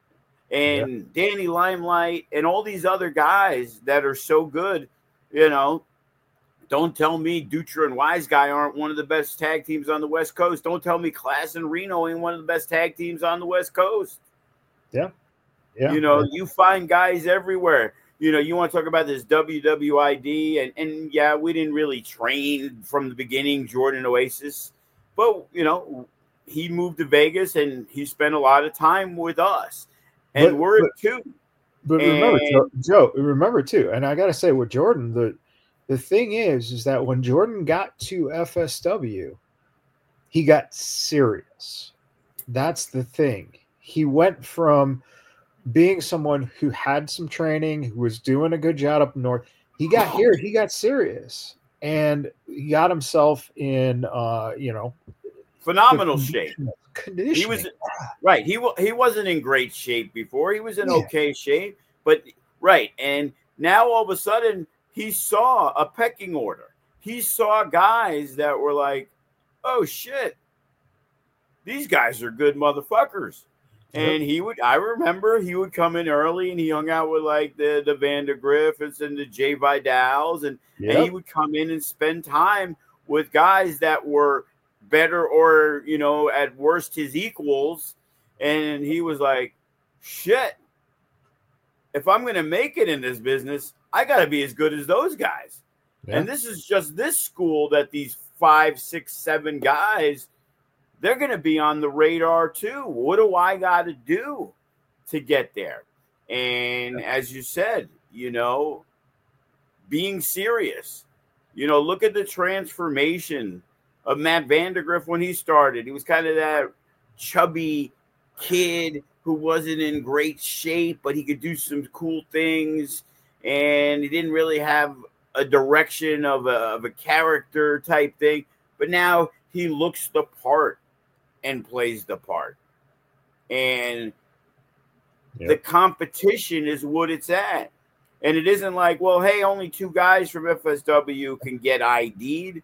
[SPEAKER 2] and yeah. Danny Limelight and all these other guys that are so good. You know, don't tell me Dutra and Wise Guy aren't one of the best tag teams on the West Coast. Don't tell me Class and Reno ain't one of the best tag teams on the West Coast.
[SPEAKER 1] Yeah. Yeah.
[SPEAKER 2] You know,
[SPEAKER 1] yeah.
[SPEAKER 2] you find guys everywhere. You know, you want to talk about this W W I D, and, and yeah, we didn't really train from the beginning, Jordan Oasis. But, you know, he moved to Vegas, and he spent a lot of time with us. And but, we're
[SPEAKER 1] but,
[SPEAKER 2] two.
[SPEAKER 1] But
[SPEAKER 2] and,
[SPEAKER 1] remember, Joe, Joe, remember, too, and I got to say with Jordan, the the thing is, is that when Jordan got to F S W, he got serious. That's the thing. He went from being someone who had some training, who was doing a good job up north. He got here, he got serious, and he got himself in, uh, you know,
[SPEAKER 2] phenomenal shape.
[SPEAKER 1] Conditioning.
[SPEAKER 2] He was right. He he wasn't in great shape before. He was in yeah. okay shape, but right. And now all of a sudden he saw a pecking order. He saw guys that were like, "Oh shit, these guys are good motherfuckers." And he would, I remember he would come in early and he hung out with like the, the Vander Griffiths and the Jay Vidals. And, yep. and he would come in and spend time with guys that were better or, you know, at worst his equals. And he was like, shit, if I'm going to make it in this business, I got to be as good as those guys. Yeah. And this is just this school that these five, six, seven guys, they're going to be on the radar too. What do I got to do to get there? And as you said, you know, being serious, you know, look at the transformation of Matt Vandergriff when he started. He was kind of that chubby kid who wasn't in great shape, but he could do some cool things. And he didn't really have a direction of a, of a character type thing. But now he looks the part and plays the part. And yep. the competition is what it's at. And it isn't like, well, hey, only two guys from F S W can get I D'd.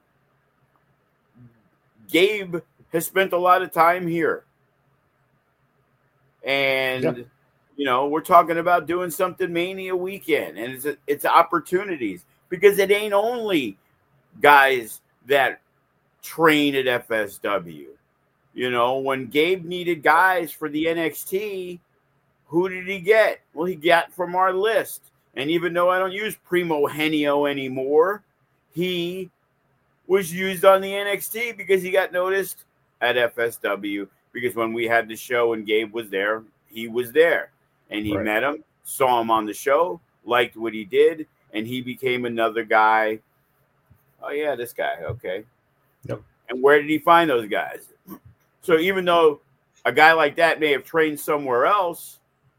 [SPEAKER 2] Gabe has spent a lot of time here. And, yep. you know, we're talking about doing something Mania weekend. And it's, it's opportunities. Because it ain't only guys that train at F S W. You know, when Gabe needed guys for the N X T, who did he get? Well, he got from our list. And even though I don't use Primo Henio anymore, he was used on the N X T because he got noticed at F S W. Because when we had the show and Gabe was there, he was there. And he right. met him, saw him on the show, liked what he did, and he became another guy. Oh, yeah, this guy. Okay.
[SPEAKER 1] Yep.
[SPEAKER 2] And where did he find those guys? So even though a guy like that may have trained somewhere else,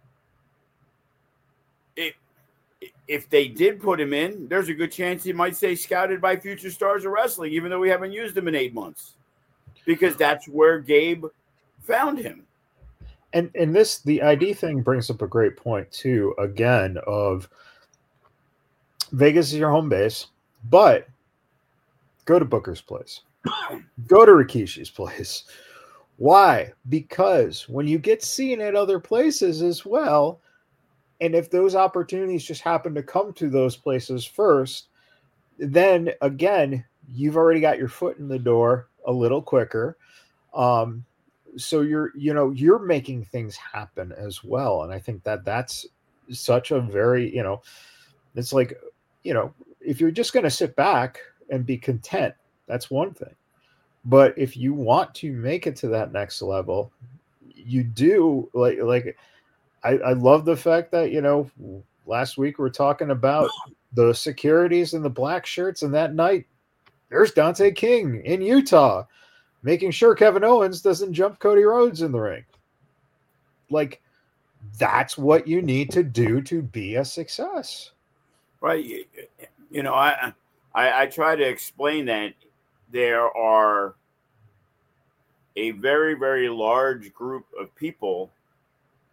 [SPEAKER 2] if, if they did put him in, there's a good chance he might say scouted by Future Stars of Wrestling, even though we haven't used him in eight months. Because that's where Gabe found him.
[SPEAKER 1] And and this, the I D thing brings up a great point, too, again, of Vegas is your home base, but go to Booker's place. Go to Rikishi's place. Why? Because when you get seen at other places as well, and if those opportunities just happen to come to those places first, then again, you've already got your foot in the door a little quicker. Um, so you're, you know, you're making things happen as well. And I think that that's such a very, you know, it's like, you know, if you're just going to sit back and be content, that's one thing. But if you want to make it to that next level, you do like, like I, I love the fact that, you know, last week we we're talking about the securities and the black shirts, and that night there's Dante King in Utah, making sure Kevin Owens doesn't jump Cody Rhodes in the ring. Like, that's what you need to do to be a success.
[SPEAKER 2] Right. You, you know, I, I, I try to explain that there are a very, very large group of people,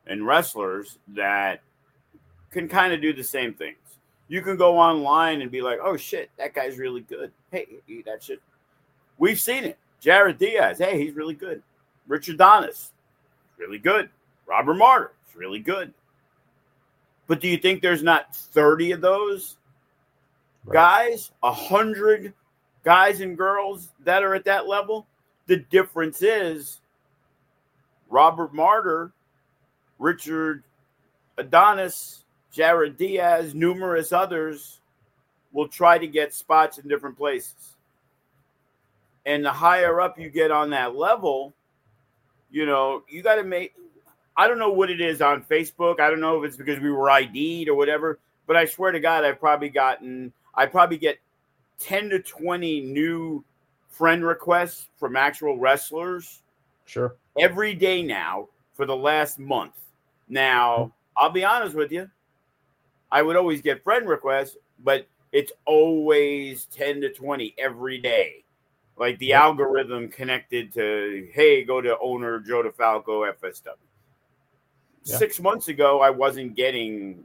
[SPEAKER 2] and wrestlers that can kind of do the same things. You can go online and be like, oh, shit, that guy's really good. Hey, that shit. We've seen it. Jared Diaz, hey, he's really good. Richard Adonis, really good. Robert Martyr, is really good. But do you think there's not thirty of those right. guys, one hundred guys and girls that are at that level? The difference is Robert Martyr, Richard Adonis, Jared Diaz, numerous others will try to get spots in different places. And the higher up you get on that level, you know, you got to make – I don't know what it is on Facebook. I don't know if it's because we were I D'd or whatever, but I swear to God, I've probably gotten – I probably get ten to twenty new friend requests from actual wrestlers.
[SPEAKER 1] Sure.
[SPEAKER 2] Every day now for the last month. Now, I'll be honest with you. I would always get friend requests, but it's always ten to twenty every day. Like the yep. algorithm connected to, hey, go to owner Joe DeFalco F S W. Yeah. Six months ago, I wasn't getting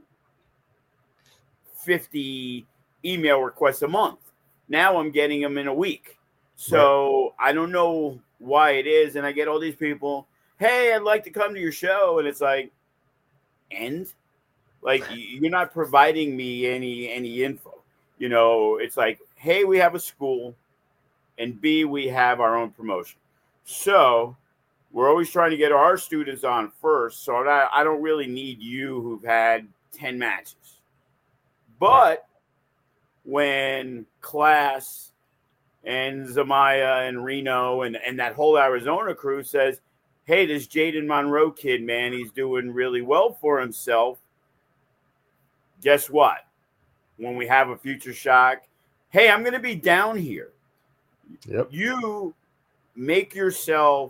[SPEAKER 2] fifty email requests a month. Now I'm getting them in a week. So right. I don't know why it is. And I get all these people, hey, I'd like to come to your show. And it's like, and? Like, you're not providing me any any info. You know, it's like, hey, we have a school. And B, we have our own promotion. So we're always trying to get our students on first. So I, I don't really need you who've had ten matches. But when Class and Zamaya and Reno and, and that whole Arizona crew says, hey, this Jaden Monroe kid, man, he's doing really well for himself. Guess what? When we have a Future Shock, hey, I'm going to be down here.
[SPEAKER 1] Yep.
[SPEAKER 2] You make yourself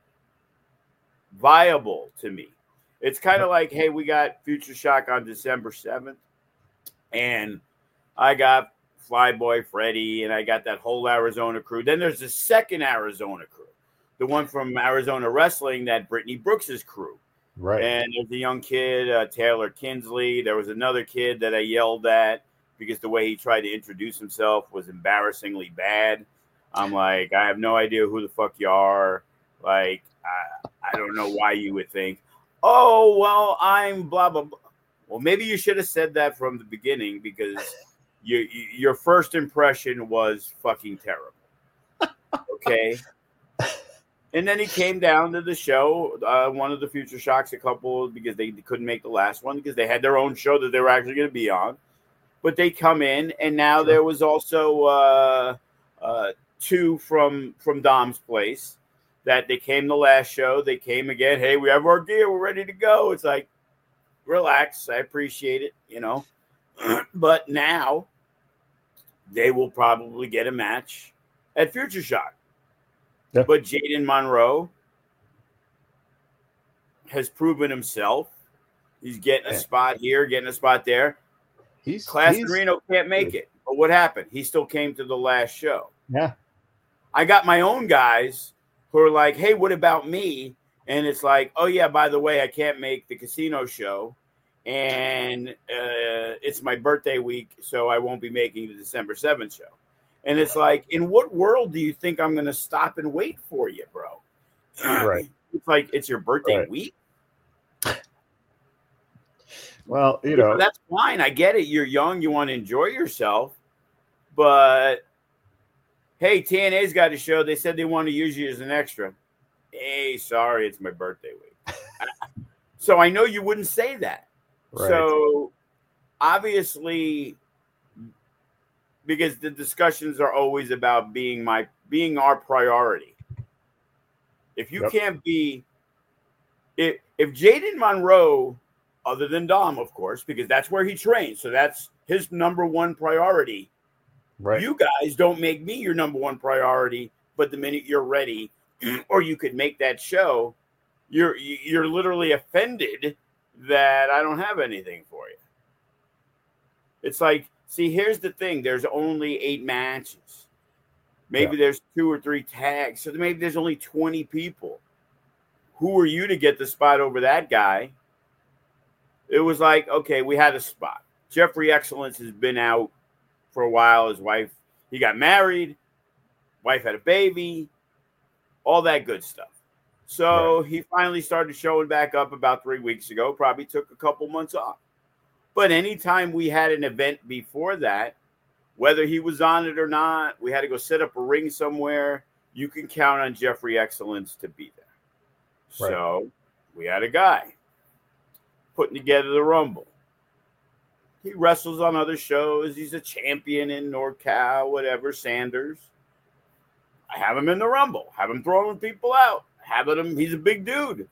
[SPEAKER 2] viable to me. It's kind of like, hey, we got Future Shock on December seventh, and I got Flyboy Freddy, and I got that whole Arizona crew. Then there's the second Arizona crew, the one from Arizona Wrestling, that Brittany Brooks's crew.
[SPEAKER 1] Right.
[SPEAKER 2] And there's a young kid, uh, Taylor Kinsley. There was another kid that I yelled at because the way he tried to introduce himself was embarrassingly bad. I'm like, I have no idea who the fuck you are. Like, I, I don't know why you would think, oh, well, I'm blah, blah, blah. Well, maybe you should have said that from the beginning because you, you, your first impression was fucking terrible. Okay? And then he came down to the show, uh, one of the Future Shocks, a couple, because they couldn't make the last one because they had their own show that they were actually going to be on. But they come in, and now sure. there was also uh, uh, two from from Dom's place that they came the last show. They came again. Hey, we have our gear. We're ready to go. It's like, relax. I appreciate it, you know. But now they will probably get a match at Future Shock. Yep. But Jaden Monroe has proven himself. He's getting a spot here, getting a spot there.
[SPEAKER 1] He's
[SPEAKER 2] Class
[SPEAKER 1] he's,
[SPEAKER 2] Reno can't make it. But what happened? He still came to the last show.
[SPEAKER 1] Yeah.
[SPEAKER 2] I got my own guys who are like, hey, what about me? And it's like, oh, yeah, by the way, I can't make the casino show. And uh, it's my birthday week, so I won't be making the December seventh show. And it's like, in what world do you think I'm going to stop and wait for you, bro?
[SPEAKER 1] Right.
[SPEAKER 2] It's like, it's your birthday
[SPEAKER 1] right.
[SPEAKER 2] week.
[SPEAKER 1] Well, you know.
[SPEAKER 2] That's fine. I get it. You're young. You want to enjoy yourself. But, hey, T N A's got a show. They said they want to use you as an extra. Hey, sorry, it's my birthday week. So I know you wouldn't say that. Right. So, obviously, because the discussions are always about being my being our priority. If you yep. can't be, if if Jaden Monroe, other than Dom, of course, because that's where he trains, so that's his number one priority.
[SPEAKER 1] Right.
[SPEAKER 2] You guys don't make me your number one priority, but the minute you're ready, or you could make that show, you're you're literally offended that I don't have anything for you. It's like, see, here's the thing. There's only eight matches. Maybe yeah. there's two or three tags. So maybe there's only twenty people. Who are you to get the spot over that guy? it was like, okay, we had a spot. Jeffrey Excellence has been out for a while. His wife, he got married, wife had a baby, all that good stuff. So right. he finally started showing back up about three weeks ago, probably took a couple months off. But anytime we had an event before that, whether he was on it or not, we had to go set up a ring somewhere, you can count on Jeffrey Excellence to be there. Right. So we had a guy putting together the Rumble. He wrestles on other shows. He's a champion in NorCal, whatever, Sanders. I have him in the Rumble. Have him throwing people out. Having him, he's a big dude.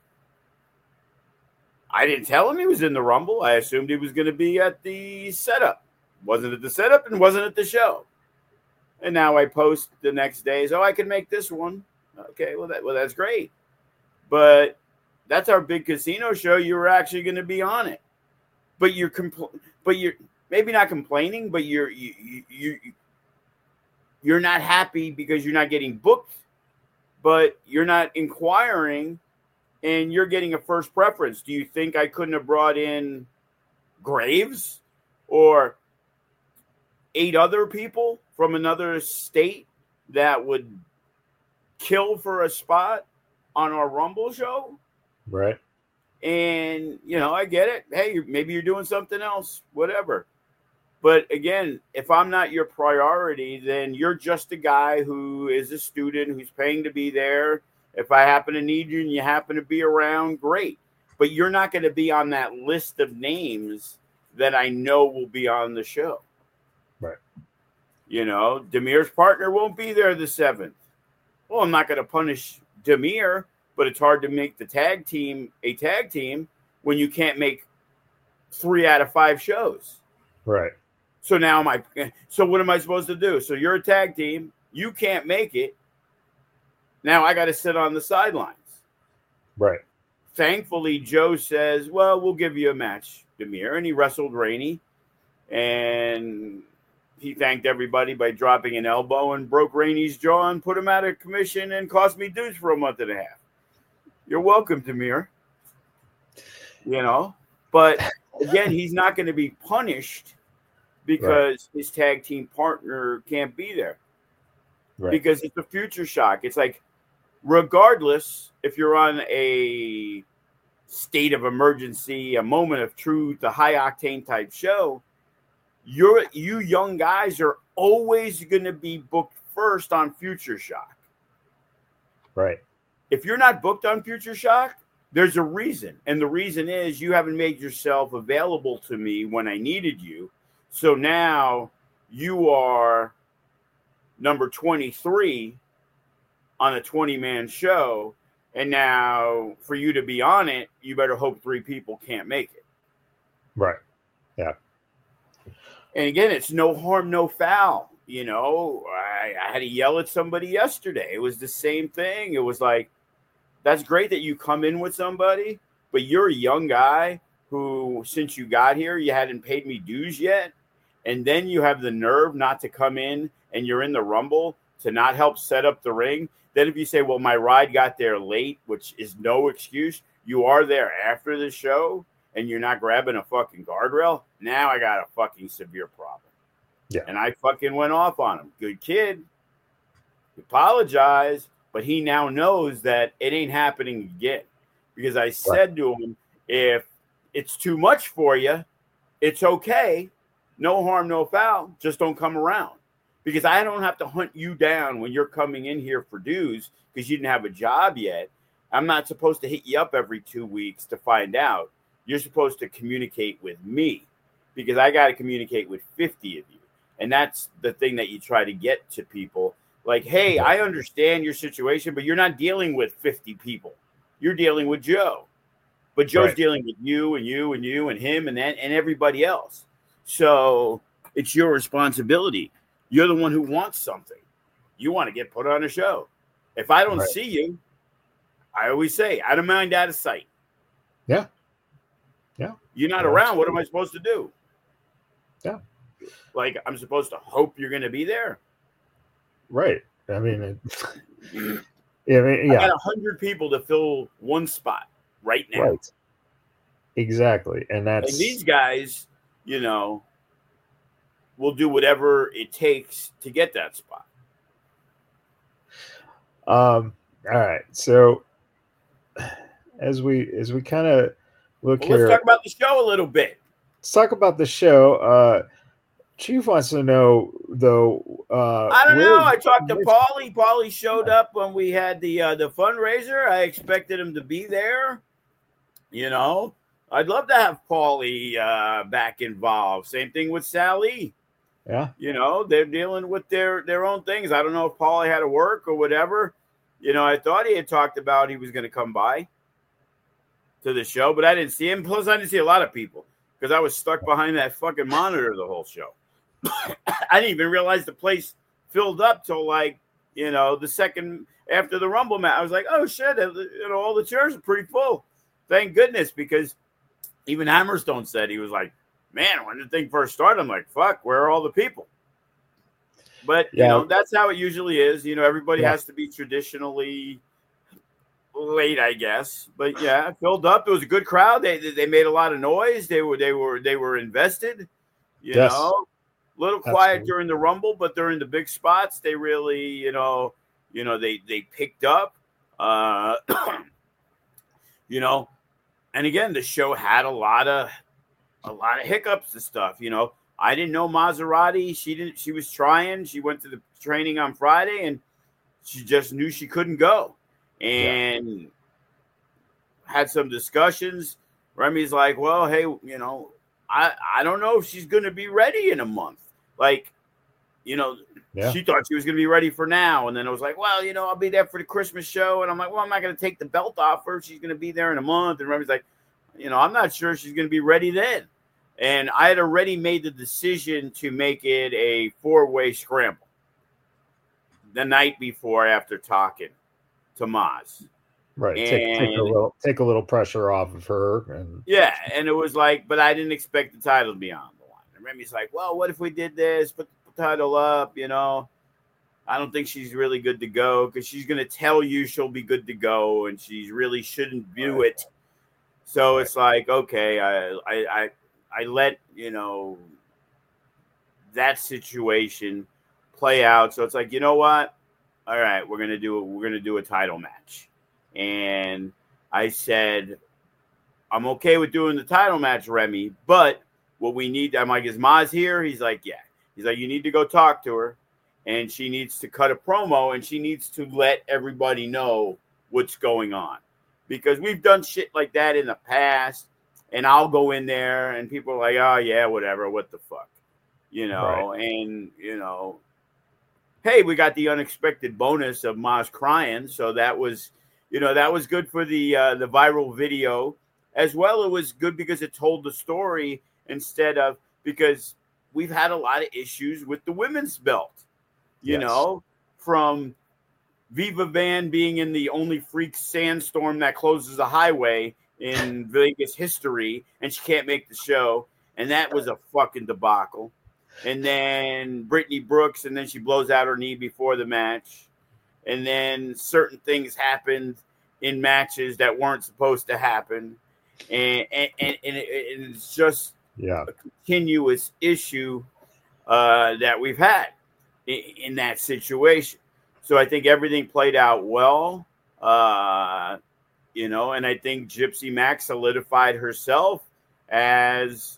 [SPEAKER 2] I didn't tell him he was in the Rumble. I assumed he was going to be at the setup. Wasn't at the setup and wasn't at the show. And now I post the next day, so I can make this one. Okay, well, that well that's great. But that's our big casino show. You were actually going to be on it. But you're compl- but you're maybe not complaining, but you're you, you you you're not happy because you're not getting booked, but you're not inquiring and you're getting a first preference. Do you think I couldn't have brought in Graves or eight other people from another state that would kill for a spot on our Rumble show?
[SPEAKER 1] Right.
[SPEAKER 2] And, you know, I get it. Hey, maybe you're doing something else, whatever. But again, if I'm not your priority, then you're just a guy who is a student who's paying to be there. If I happen to need you and you happen to be around, great. But you're not going to be on that list of names that I know will be on the show.
[SPEAKER 1] Right.
[SPEAKER 2] You know, Demir's partner won't be there the seventh. Well, I'm not going to punish Demir, but it's hard to make the tag team a tag team when you can't make three out of five shows.
[SPEAKER 1] Right.
[SPEAKER 2] So now my so what am I supposed to do? So you're a tag team, you can't make it. Now I got to sit on the sidelines.
[SPEAKER 1] Right.
[SPEAKER 2] Thankfully, Joe says, "Well, we'll give you a match, Demir," and he wrestled Rainey, and he thanked everybody by dropping an elbow and broke Rainey's jaw and put him out of commission and cost me dues for a month and a half. You're welcome, Demir. You know, but again, he's not going to be punished because right. his tag team partner can't be there. Right. Because it's a future shock. It's like, regardless if you're on a state of emergency, a moment of truth, a high octane type show, you're you young guys are always going to be booked first on Future Shock.
[SPEAKER 1] Right.
[SPEAKER 2] If you're not booked on Future Shock, there's a reason. And the reason is you haven't made yourself available to me when I needed you. So now you are number twenty-three on a twenty-man show. And now for you to be on it, you better hope three people can't make it.
[SPEAKER 1] Right. Yeah.
[SPEAKER 2] And again, it's no harm, no foul. You know, I, I had to yell at somebody yesterday. It was the same thing. It was like, that's great that you come in with somebody, but you're a young guy who, since you got here, you hadn't paid me dues yet. And then you have the nerve not to come in and you're in the Rumble to not help set up the ring. Then if you say, well, my ride got there late, which is no excuse, you are there after the show and you're not grabbing a fucking guardrail, now I got a fucking severe problem.
[SPEAKER 1] Yeah.
[SPEAKER 2] And I fucking went off on him. Good kid. Apologize. But he now knows that it ain't happening again. Because I said right. to him, if it's too much for you, it's okay. No harm, no foul. Just don't come around. Because I don't have to hunt you down when you're coming in here for dues because you didn't have a job yet. I'm not supposed to hit you up every two weeks to find out. You're supposed to communicate with me because I got to communicate with fifty of you. And that's the thing that you try to get to people. Like, hey, I understand your situation, but you're not dealing with fifty people. You're dealing with Joe. But Joe's right. dealing with you and you and you and him and then, and everybody else. So it's your responsibility. You're the one who wants something. You want to get put on a show. If I don't right. see you, I always say, out of mind, out of sight.
[SPEAKER 1] Yeah. Yeah.
[SPEAKER 2] You're not
[SPEAKER 1] yeah,
[SPEAKER 2] around. What am I supposed to do?
[SPEAKER 1] Yeah.
[SPEAKER 2] Like, I'm supposed to hope you're going to be there.
[SPEAKER 1] Right. I mean, it, yeah, I mean, yeah.
[SPEAKER 2] I got a hundred people to fill one spot right now.
[SPEAKER 1] Right. Exactly. And that's
[SPEAKER 2] like these guys, you know, will do whatever it takes to get that spot.
[SPEAKER 1] Um, all right. So as we as we kind of look
[SPEAKER 2] Well,
[SPEAKER 1] here,
[SPEAKER 2] let's talk about the show a little bit.
[SPEAKER 1] Let's talk about the show. Uh, Chief wants to know though. Uh,
[SPEAKER 2] I don't
[SPEAKER 1] where,
[SPEAKER 2] know. I talked to Paulie. Paulie showed up when we had the uh, the fundraiser. I expected him to be there. You know, I'd love to have Paulie uh, back involved. Same thing with Sally.
[SPEAKER 1] Yeah.
[SPEAKER 2] You know, they're dealing with their their own things. I don't know if Paulie had to work or whatever. You know, I thought he had talked about he was going to come by to the show, but I didn't see him. Plus, I didn't see a lot of people because I was stuck behind that fucking monitor the whole show. I didn't even realize the place filled up till like, you know, the second after the Rumble match. I was like, oh shit, you know, all the chairs are pretty full. Thank goodness, because even Hammerstone said, he was like, man, when the thing first started, I'm like, fuck, where are all the people? But, yeah. you know, that's how it usually is. You know, everybody yeah. has to be traditionally late, I guess. But yeah, filled up. It was a good crowd. They they made a lot of noise. They were they were they were invested. You yes. know, a little quiet Absolutely. during the Rumble, but during the big spots, they really, you know, you know, they they picked up. Uh, you know, and again, the show had a lot of a lot of hiccups and stuff. You know, I didn't know Maserati. She didn't. She was trying. She went to the training on Friday, and she just knew she couldn't go. And yeah. had some discussions. Remy's like, well, hey, you know, I, I don't know if she's going to be ready in a month. Like, you know, yeah. she thought she was going to be ready for now. And then it was like, well, you know, I'll be there for the Christmas show. And I'm like, well, I'm not going to take the belt off her. She's going to be there in a month. And Remy's like, you know, I'm not sure she's going to be ready then. And I had already made the decision to make it a four-way scramble the night before after talking to Maz.
[SPEAKER 1] Right. And, take, take, a little, take a little pressure off of her. And
[SPEAKER 2] yeah. And it was like, but I didn't expect the title to be on the line. And Remy's like, well, what if we did this? Put the title up, you know? I don't think she's really good to go because she's going to tell you she'll be good to go and she really shouldn't do right. it. So right. it's like, okay, I, I, I, I let, you know, that situation play out. So it's like, you know what? All right, we're gonna do we're gonna do a title match. And I said, I'm okay with doing the title match, Remy, but what we need, I'm like, is Maz here? He's like, yeah. He's like, you need to go talk to her, and she needs to cut a promo, and she needs to let everybody know what's going on. Because we've done shit like that in the past, and I'll go in there, and people are like, oh, yeah, whatever, what the fuck? You know, right. and, you know, hey, we got the unexpected bonus of Maz crying, so that was, you know, that was good for the uh, the viral video. As well, it was good because it told the story instead of, because we've had a lot of issues with the women's belt, you yes. know, from Viva Van being in the only freak sandstorm that closes the highway in Vegas history, and she can't make the show, and that was a fucking debacle. And then Brittany Brooks, and then she blows out her knee before the match. And then certain things happened in matches that weren't supposed to happen. And and, and, and, it, and it's just yeah. a continuous issue uh, that we've had in, in that situation. So I think everything played out well, uh, you know, and I think Gypsy Max solidified herself as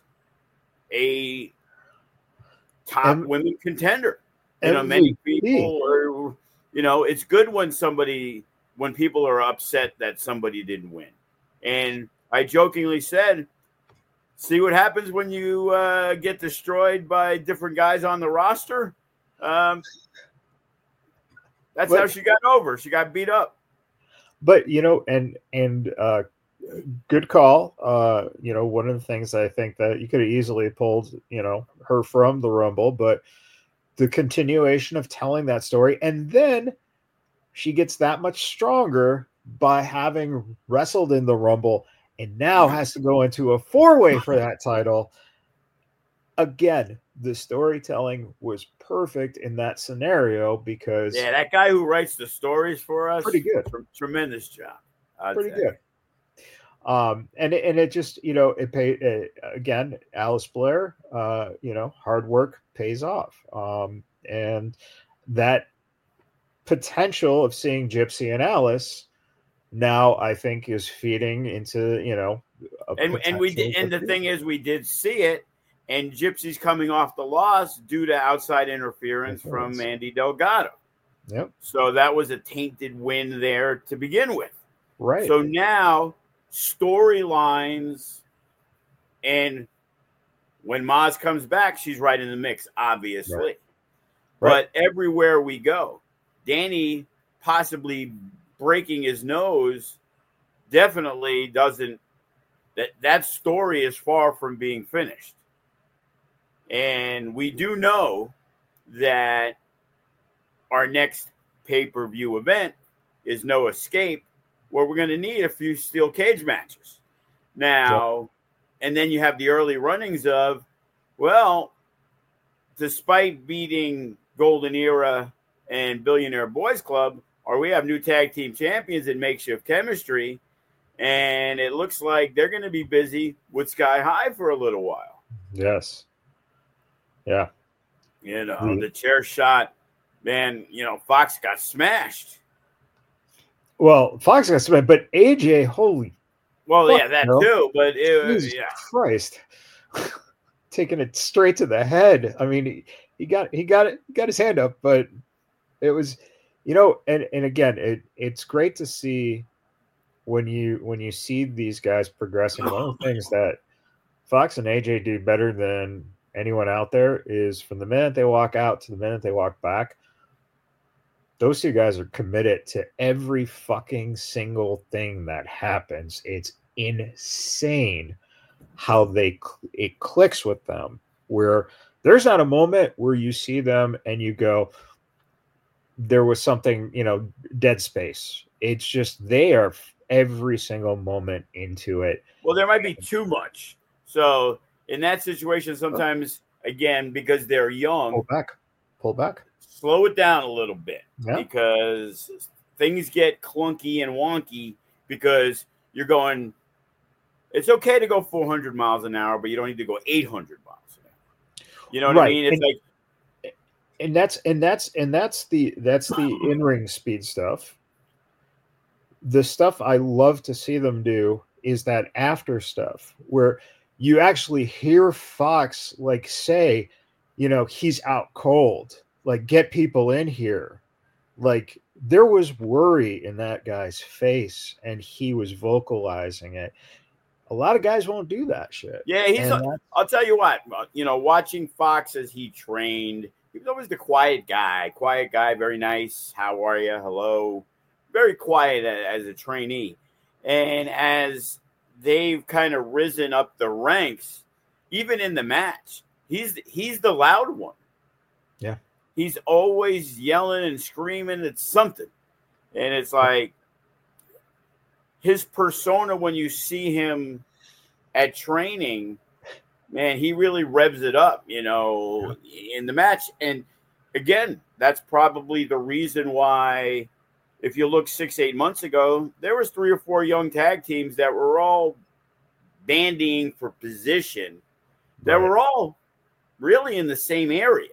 [SPEAKER 2] a top M- women contender. You know, M V P. Many people are, you know, it's good when somebody, when people are upset that somebody didn't win. And I jokingly said, see what happens when you uh, get destroyed by different guys on the roster. Um, that's but, how she got over. She got beat up.
[SPEAKER 1] But, you know, and, and, uh, good call. Uh, you know, one of the things I think that you could have easily pulled, you know, her from the Rumble, but the continuation of telling that story, and then she gets that much stronger by having wrestled in the Rumble and now has to go into a four-way for that title. Again, the storytelling was perfect in that scenario because
[SPEAKER 2] yeah, that guy who writes the stories for us,
[SPEAKER 1] pretty good,
[SPEAKER 2] tremendous job. I'd
[SPEAKER 1] pretty
[SPEAKER 2] say.
[SPEAKER 1] good. Um, and and it just, you know, it pay it, again, Alice Blair, uh, you know, hard work pays off. Um, and that potential of seeing Gypsy and Alice now, I think, is feeding into, you know, a
[SPEAKER 2] and and we did, and the thing is, we did see it, and Gypsy's coming off the loss due to outside interference from Andy Delgado.
[SPEAKER 1] Yep.
[SPEAKER 2] So that was a tainted win there to begin with.
[SPEAKER 1] Right.
[SPEAKER 2] So now storylines, and when Maz comes back, she's right in the mix, obviously.
[SPEAKER 1] Right. Right.
[SPEAKER 2] But everywhere we go, Danny possibly breaking his nose definitely doesn't. That that story is far from being finished, and we do know that our next pay-per-view event is No Escape, where we're going to need a few steel cage matches. Now, yep. And then you have the early runnings of, well, despite beating Golden Era and Billionaire Boys Club, or we have new tag team champions in Makeshift Chemistry, and it looks like they're going to be busy with Sky High for a little while.
[SPEAKER 1] Yes. Yeah.
[SPEAKER 2] You know, mm-hmm. the chair shot, man, you know, Fox got smashed.
[SPEAKER 1] Well, Fox got smashed, but A J, holy.
[SPEAKER 2] Well, fuck, yeah, that no. too, but it was,
[SPEAKER 1] Jesus
[SPEAKER 2] yeah.
[SPEAKER 1] Christ. Taking it straight to the head. I mean, he, he got he got it got his hand up, but it was, you know, and, and again, it it's great to see when you when you see these guys progressing. One of the things that Fox and A J do better than anyone out there is from the minute they walk out to the minute they walk back, those two guys are committed to every fucking single thing that happens. It's insane how they it clicks with them, where there's not a moment where you see them and you go, there was something, you know, dead space. It's just they are every single moment into it.
[SPEAKER 2] Well, there might be too much. So in that situation, sometimes, again, because they're young,
[SPEAKER 1] pull back, pull back,
[SPEAKER 2] slow it down a little bit,
[SPEAKER 1] yeah.
[SPEAKER 2] because things get clunky and wonky because you're going, it's okay to go four hundred miles an hour, but you don't need to go eight hundred miles an hour. You know what right. I mean? It's
[SPEAKER 1] and,
[SPEAKER 2] like,
[SPEAKER 1] and that's, and that's, and that's the, that's the in-ring speed stuff. The stuff I love to see them do is that after stuff where you actually hear Fox like say, you know, he's out cold, like get people in here. Like there was worry in that guy's face and he was vocalizing it. A lot of guys won't do that shit.
[SPEAKER 2] Yeah, he's. A, I'll tell you what. You know, watching Fox as he trained, he was always the quiet guy. Quiet guy, very nice. How are you? Hello. Very quiet as a trainee, and as they've kind of risen up the ranks, even in the match, he's he's the loud one.
[SPEAKER 1] Yeah,
[SPEAKER 2] he's always yelling and screaming at something, and it's like. His persona, when you see him at training, man, he really revs it up, you know, in the match. And again, that's probably the reason why, if you look six, eight months ago, there was three or four young tag teams that were all bandying for position that right. were all really in the same area.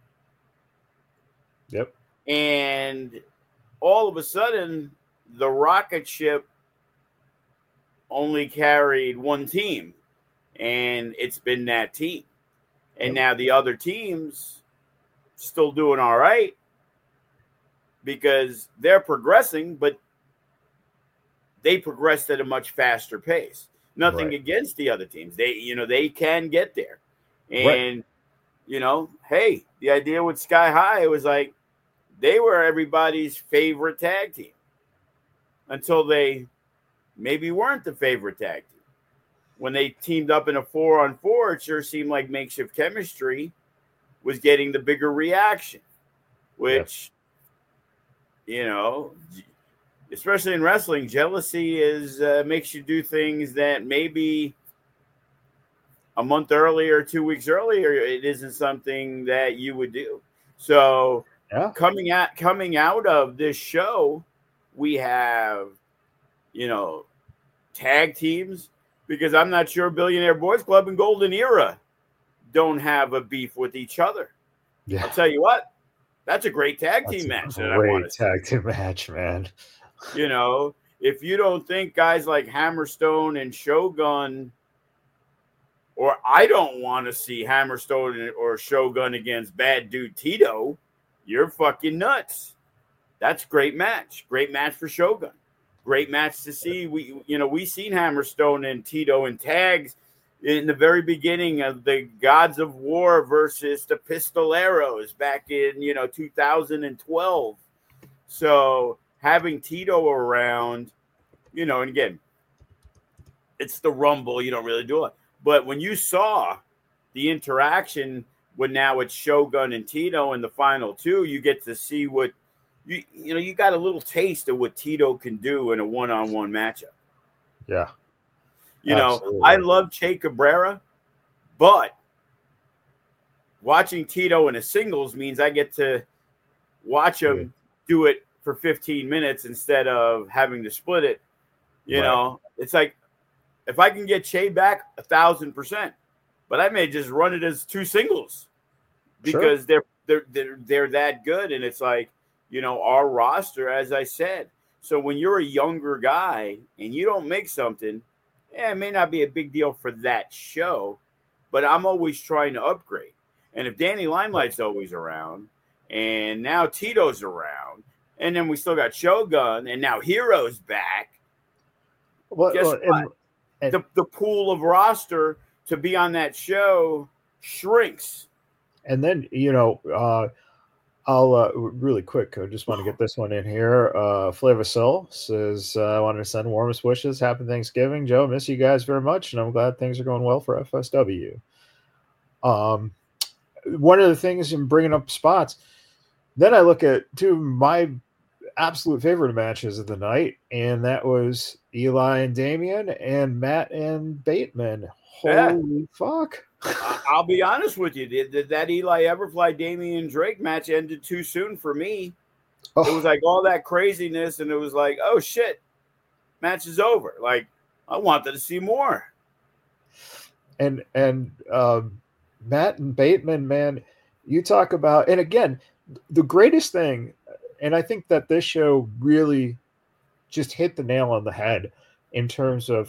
[SPEAKER 1] Yep.
[SPEAKER 2] And all of a sudden, the rocket ship only carried one team, and it's been that team. And yep. now the other teams still doing all right because they're progressing, but they progressed at a much faster pace. Nothing right. against the other teams. They, you know, they can get there. And, right. you know, hey, the idea with Sky High, it was like they were everybody's favorite tag team until they maybe weren't the favorite tag team. When they teamed up in a four on four, it sure seemed like Makeshift Chemistry was getting the bigger reaction, which, yes. you know, especially in wrestling, jealousy is uh, makes you do things that maybe a month earlier, two weeks earlier, it isn't something that you would do. So yeah. coming at coming out of this show, we have, you know, tag teams, because I'm not sure Billionaire Boys Club and Golden Era don't have a beef with each other. Yeah. I'll tell you what, that's a great tag
[SPEAKER 1] that's
[SPEAKER 2] team match.
[SPEAKER 1] Great
[SPEAKER 2] that I want to
[SPEAKER 1] tag
[SPEAKER 2] see.
[SPEAKER 1] team match, man.
[SPEAKER 2] You know, if you don't think guys like Hammerstone and Shogun, or I don't want to see Hammerstone or Shogun against Bad Dude Tito, you're fucking nuts. That's a great match. Great match for Shogun. Great match to see. We, you know, we seen Hammerstone and Tito in tags in the very beginning of the Gods of War versus the Pistoleros back in, you know, two thousand twelve. So having Tito around, you know, and again, it's the Rumble. You don't really do it. But when you saw the interaction when now it's Shogun and Tito in the final two, you get to see what, you you know, you got a little taste of what Tito can do in a one-on-one matchup.
[SPEAKER 1] Yeah.
[SPEAKER 2] You Absolutely. know, I love Che Cabrera, but watching Tito in a singles means I get to watch him yeah. do it for fifteen minutes instead of having to split it. You right. know, it's like, if I can get Che back, a thousand percent, but I may just run it as two singles because sure. they're, they're, they're, they're that good. And it's like, you know, our roster, as I said. So when you're a younger guy and you don't make something, yeah, it may not be a big deal for that show, but I'm always trying to upgrade. And if Danny Limelight's always around, and now Tito's around, and then we still got Shogun, and now Hero's back, well, guess well, what? And, and, the, the pool of roster to be on that show shrinks.
[SPEAKER 1] And then, you know, uh, I'll uh, really quick. I just want to get this one in here. Uh, Flavor Soul says, uh, I wanted to send warmest wishes. Happy Thanksgiving, Joe. Miss you guys very much, and I'm glad things are going well for F S W. Um, one of the things in bringing up spots, then I look at two of my absolute favorite matches of the night, and that was Eli and Damian and Matt and Bateman. Holy yeah. fuck.
[SPEAKER 2] I'll be honest with you. That, that Eli Everfly Damian Drake match ended too soon for me. Oh. It was like all that craziness, and it was like, oh shit, match is over. Like, I wanted to see more.
[SPEAKER 1] And and um, Matt and Bateman, man, you talk about, and again, the greatest thing, and I think that this show really just hit the nail on the head in terms of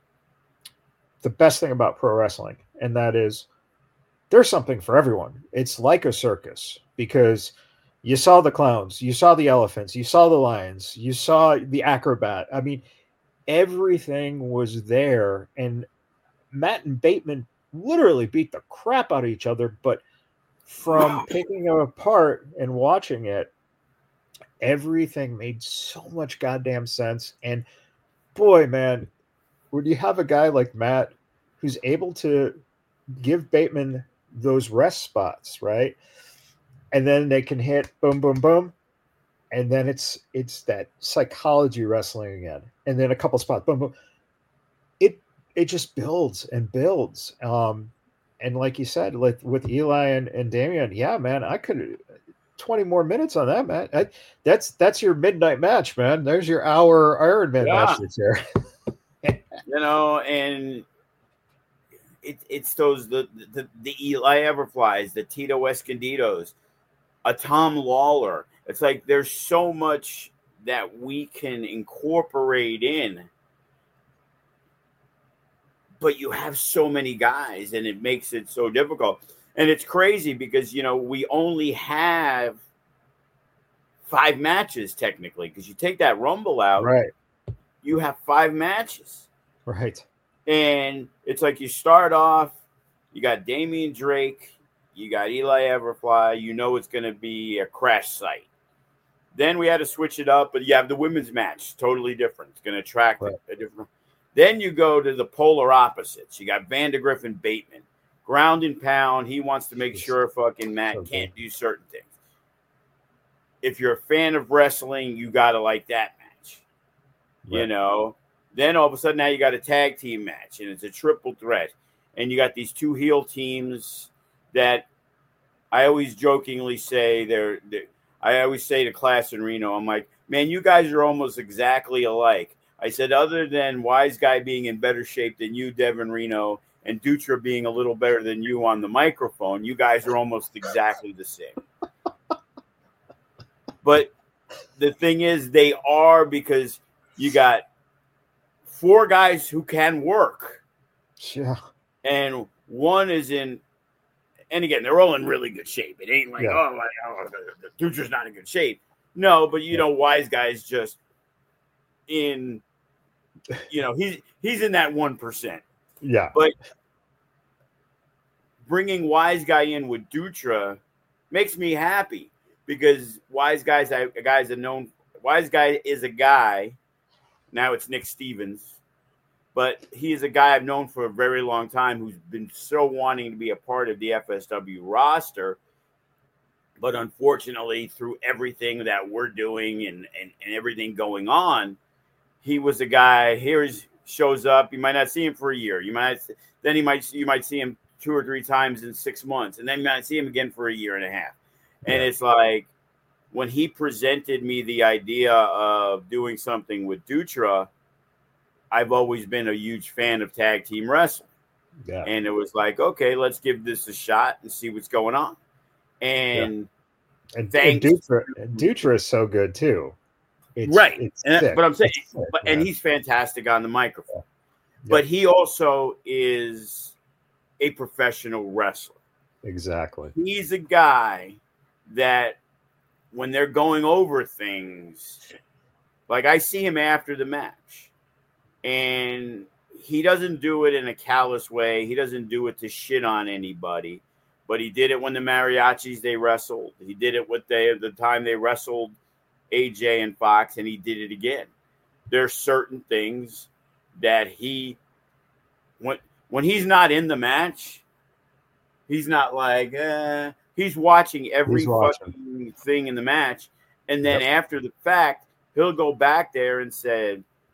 [SPEAKER 1] the best thing about pro wrestling. And that is, there's something for everyone. It's like a circus, because you saw the clowns, you saw the elephants, you saw the lions, you saw the acrobat. I mean, everything was there. And Matt and Bateman literally beat the crap out of each other. But from picking it apart and watching it, everything made so much goddamn sense. And boy, man, when you have a guy like Matt who's able to give Bateman those rest spots, right? And then they can hit boom, boom, boom. And then it's it's that psychology wrestling again. And then a couple spots, boom, boom. It it just builds and builds. Um, and like you said, like with Eli and, and Damian, yeah, man, I could twenty more minutes on that, man. I, that's that's your midnight match, man. There's your hour Iron Man yeah. match that's there.
[SPEAKER 2] You know, and it, it's those the, the the Eli Everflies, the Tito Escondidos, a Tom Lawler. It's like there's so much that we can incorporate in, but you have so many guys, and it makes it so difficult. And it's crazy because, you know, we only have five matches technically, because you take that Rumble out,
[SPEAKER 1] right?
[SPEAKER 2] You have five matches.
[SPEAKER 1] Right.
[SPEAKER 2] And it's like you start off, you got Damian Drake, you got Eli Everfly, you know it's going to be a crash site. Then we had to switch it up, but you have the women's match, totally different. It's going to attract right. a, a different. Then you go to the polar opposites. You got Vandegrift and Bateman. Ground and pound, he wants to make sure fucking Matt okay. can't do certain things. If you're a fan of wrestling, you got to like that match. Right. You know? Then all of a sudden now you got a tag team match, and it's a triple threat. And you got these two heel teams that I always jokingly say they're, they're I always say to Class in Reno, I'm like, man, you guys are almost exactly alike. I said, other than Wise Guy being in better shape than you, Devin Reno, and Dutra being a little better than you on the microphone, you guys are almost exactly the same. But the thing is, they are, because you got four guys who can work.
[SPEAKER 1] Yeah.
[SPEAKER 2] And one is in, and again, they're all in really good shape. It ain't like, yeah. oh, like, oh, the, the Dutra's not in good shape. No, but, you yeah. know, Wise Guy's just in, you know, he's, he's in that one percent.
[SPEAKER 1] Yeah.
[SPEAKER 2] But bringing Wise Guy in with Dutra makes me happy, because Wise Guy's a guy's a known Wise Guy is a guy. Now it's Nick Stevens, but he is a guy I've known for a very long time who's been so wanting to be a part of the F S W roster. But unfortunately, through everything that we're doing and, and, and everything going on, he was a guy. Here he shows up. You might not see him for a year. You might then he might you might see him two or three times in six months, and then you might see him again for a year and a half. And yeah. it's like, when he presented me the idea of doing something with Dutra, I've always been a huge fan of tag team wrestling. Yeah. And it was like, okay, let's give this a shot and see what's going on. And,
[SPEAKER 1] yeah. and, and Dutra, Dutra is so good too.
[SPEAKER 2] It's, right. It's and, but I'm saying, sick, but, and he's fantastic on the microphone. Yeah. But he also is a professional wrestler.
[SPEAKER 1] Exactly.
[SPEAKER 2] He's a guy that, when they're going over things, like I see him after the match, and he doesn't do it in a callous way. He doesn't do it to shit on anybody, but he did it when the Mariachis, they wrestled. He did it with they, the time they wrestled A J and Fox, and he did it again. There's certain things that he, when, when he's not in the match, he's not like, eh. He's watching every He's watching. fucking thing in the match. And then yep. after the fact, he'll go back there and say,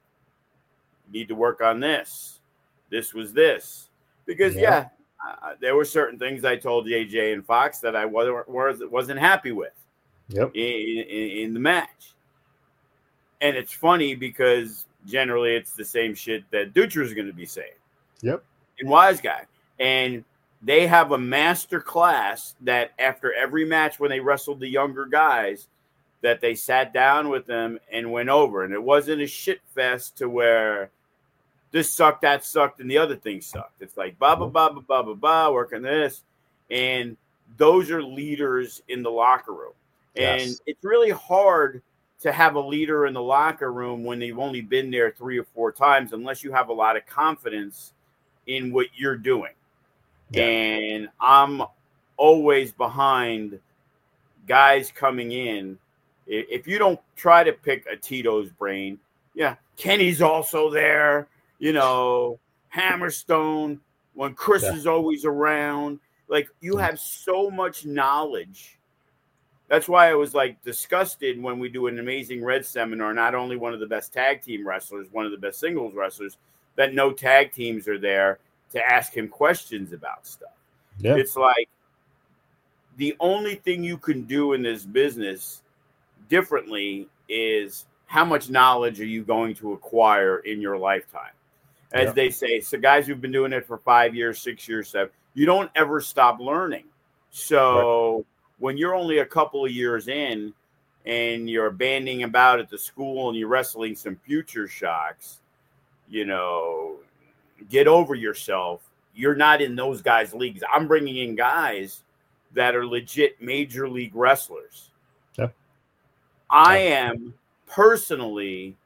[SPEAKER 2] need to work on this. This was this. Because, yep. yeah, uh, there were certain things I told A J and Fox that I wasn't, wasn't happy with
[SPEAKER 1] yep.
[SPEAKER 2] in, in, in the match. And it's funny because generally it's the same shit that Dutra's going to be saying.
[SPEAKER 1] Yep.
[SPEAKER 2] And Wise Guy. And they have a master class that after every match, when they wrestled the younger guys, that they sat down with them and went over. And it wasn't a shit fest to where this sucked, that sucked, and the other thing sucked. It's like, ba, ba, ba, ba, ba, ba, ba, working this. And those are leaders in the locker room. And yes. it's really hard to have a leader in the locker room when they've only been there three or four times, unless you have a lot of confidence in what you're doing. Yeah. And I'm always behind guys coming in. If you don't try to pick a Tito's brain, yeah, Kenny's also there. You know, Hammerstone, when Chris yeah. is always around. Like, you have so much knowledge. That's why I was, like, disgusted when we do an Amazing Red seminar, not only one of the best tag team wrestlers, one of the best singles wrestlers, that no tag teams are there to ask him questions about stuff. Yeah. It's like, the only thing you can do in this business differently is how much knowledge are you going to acquire in your lifetime? As yeah. they say, so guys who've been doing it for five years, six years, seven, you don't ever stop learning. So right. when you're only a couple of years in and you're banding about at the school and you're wrestling some future shocks, you know, get over yourself. You're not in those guys' leagues. I'm bringing in guys that are legit major league wrestlers.
[SPEAKER 1] Yeah.
[SPEAKER 2] I am personally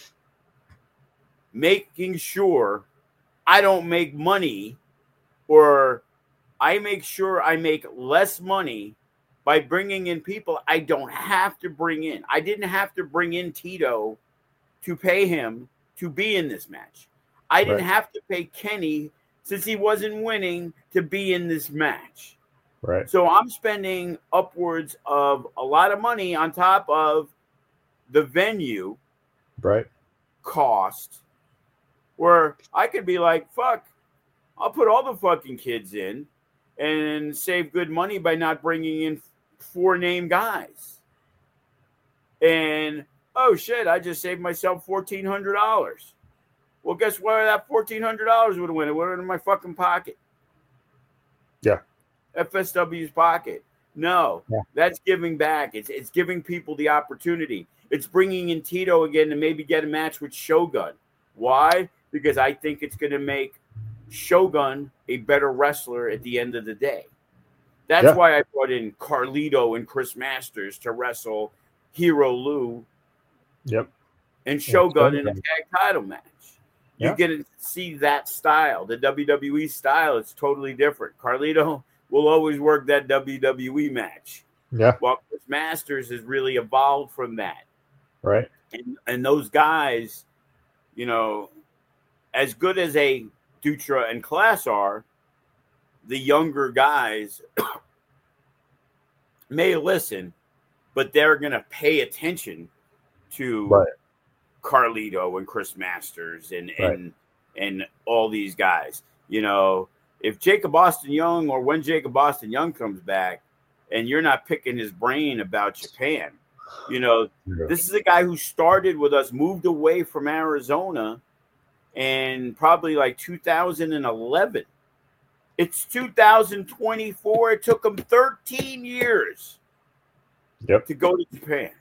[SPEAKER 2] making sure I don't make money, or I make sure I make less money by bringing in people I don't have to bring in. I didn't have to bring in Tito to pay him to be in this match. I didn't right. have to pay Kenny, since he wasn't winning, to be in this match.
[SPEAKER 1] Right.
[SPEAKER 2] So I'm spending upwards of a lot of money on top of the venue
[SPEAKER 1] right.
[SPEAKER 2] cost, where I could be like, fuck, I'll put all the fucking kids in and save good money by not bringing in four name guys. And oh shit, I just saved myself fourteen hundred dollars. Well, guess where that fourteen hundred dollars would have went? It would have went in my fucking pocket.
[SPEAKER 1] Yeah.
[SPEAKER 2] F S W's pocket. No,
[SPEAKER 1] yeah.
[SPEAKER 2] that's giving back. It's it's giving people the opportunity. It's bringing in Tito again to maybe get a match with Shogun. Why? Because I think it's going to make Shogun a better wrestler at the end of the day. That's yeah. why I brought in Carlito and Chris Masters to wrestle Hero Lou.
[SPEAKER 1] Yep.
[SPEAKER 2] And Shogun in a tag title match. You
[SPEAKER 1] yeah.
[SPEAKER 2] get to see that style. The W W E style is totally different. Carlito will always work that W W E match.
[SPEAKER 1] Yeah.
[SPEAKER 2] While Chris Masters has really evolved from that.
[SPEAKER 1] Right.
[SPEAKER 2] And, and those guys, you know, as good as a Dutra and Class are, the younger guys may listen, but they're going to pay attention to
[SPEAKER 1] right.
[SPEAKER 2] Carlito and Chris Masters and,
[SPEAKER 1] right.
[SPEAKER 2] and, and all these guys. You know, if Jacob Austin Young or when Jacob Austin Young comes back and you're not picking his brain about Japan, you know,
[SPEAKER 1] yeah.
[SPEAKER 2] this is a guy who started with us, moved away from Arizona, and probably like two thousand eleven. It's two thousand twenty-four. It took him thirteen years
[SPEAKER 1] yep.
[SPEAKER 2] to go to Japan.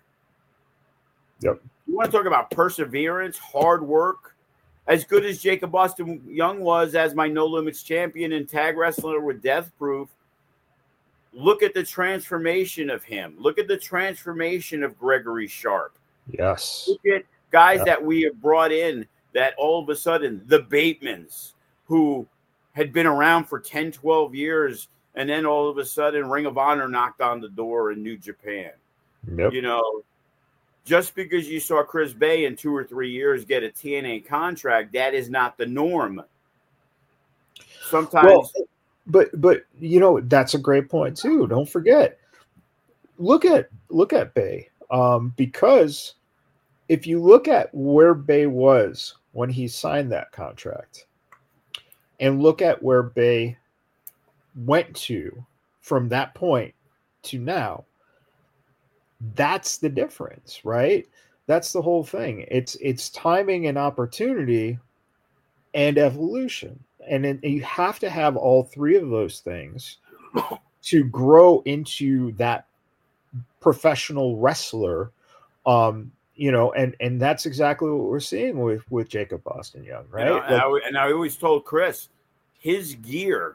[SPEAKER 1] Yep.
[SPEAKER 2] You want to talk about perseverance, hard work? As good as Jacob Austin Young was as my No Limits champion and tag wrestler with Death Proof, look at the transformation of him. Look at the transformation of Gregory Sharp.
[SPEAKER 1] Yes.
[SPEAKER 2] Look at guys
[SPEAKER 1] yeah.
[SPEAKER 2] that we have brought in that all of a sudden, the Batemans, who had been around for ten, twelve years, and then all of a sudden Ring of Honor knocked on the door in New Japan.
[SPEAKER 1] Yep.
[SPEAKER 2] You know, just because you saw Chris Bay in two or three years get a T N A contract, that is not the norm. Sometimes,
[SPEAKER 1] well, but but you know that's a great point too. Don't forget, look at look at Bay, um, because if you look at where Bay was when he signed that contract, and look at where Bay went to from that point to now. That's the difference, right? That's the whole thing. It's it's timing and opportunity and evolution. And it, you have to have all three of those things to grow into that professional wrestler. Um, you know, and and that's exactly what we're seeing with, with Jacob Austin Young, right?
[SPEAKER 2] You know, and, like, I, and I always told Chris, his gear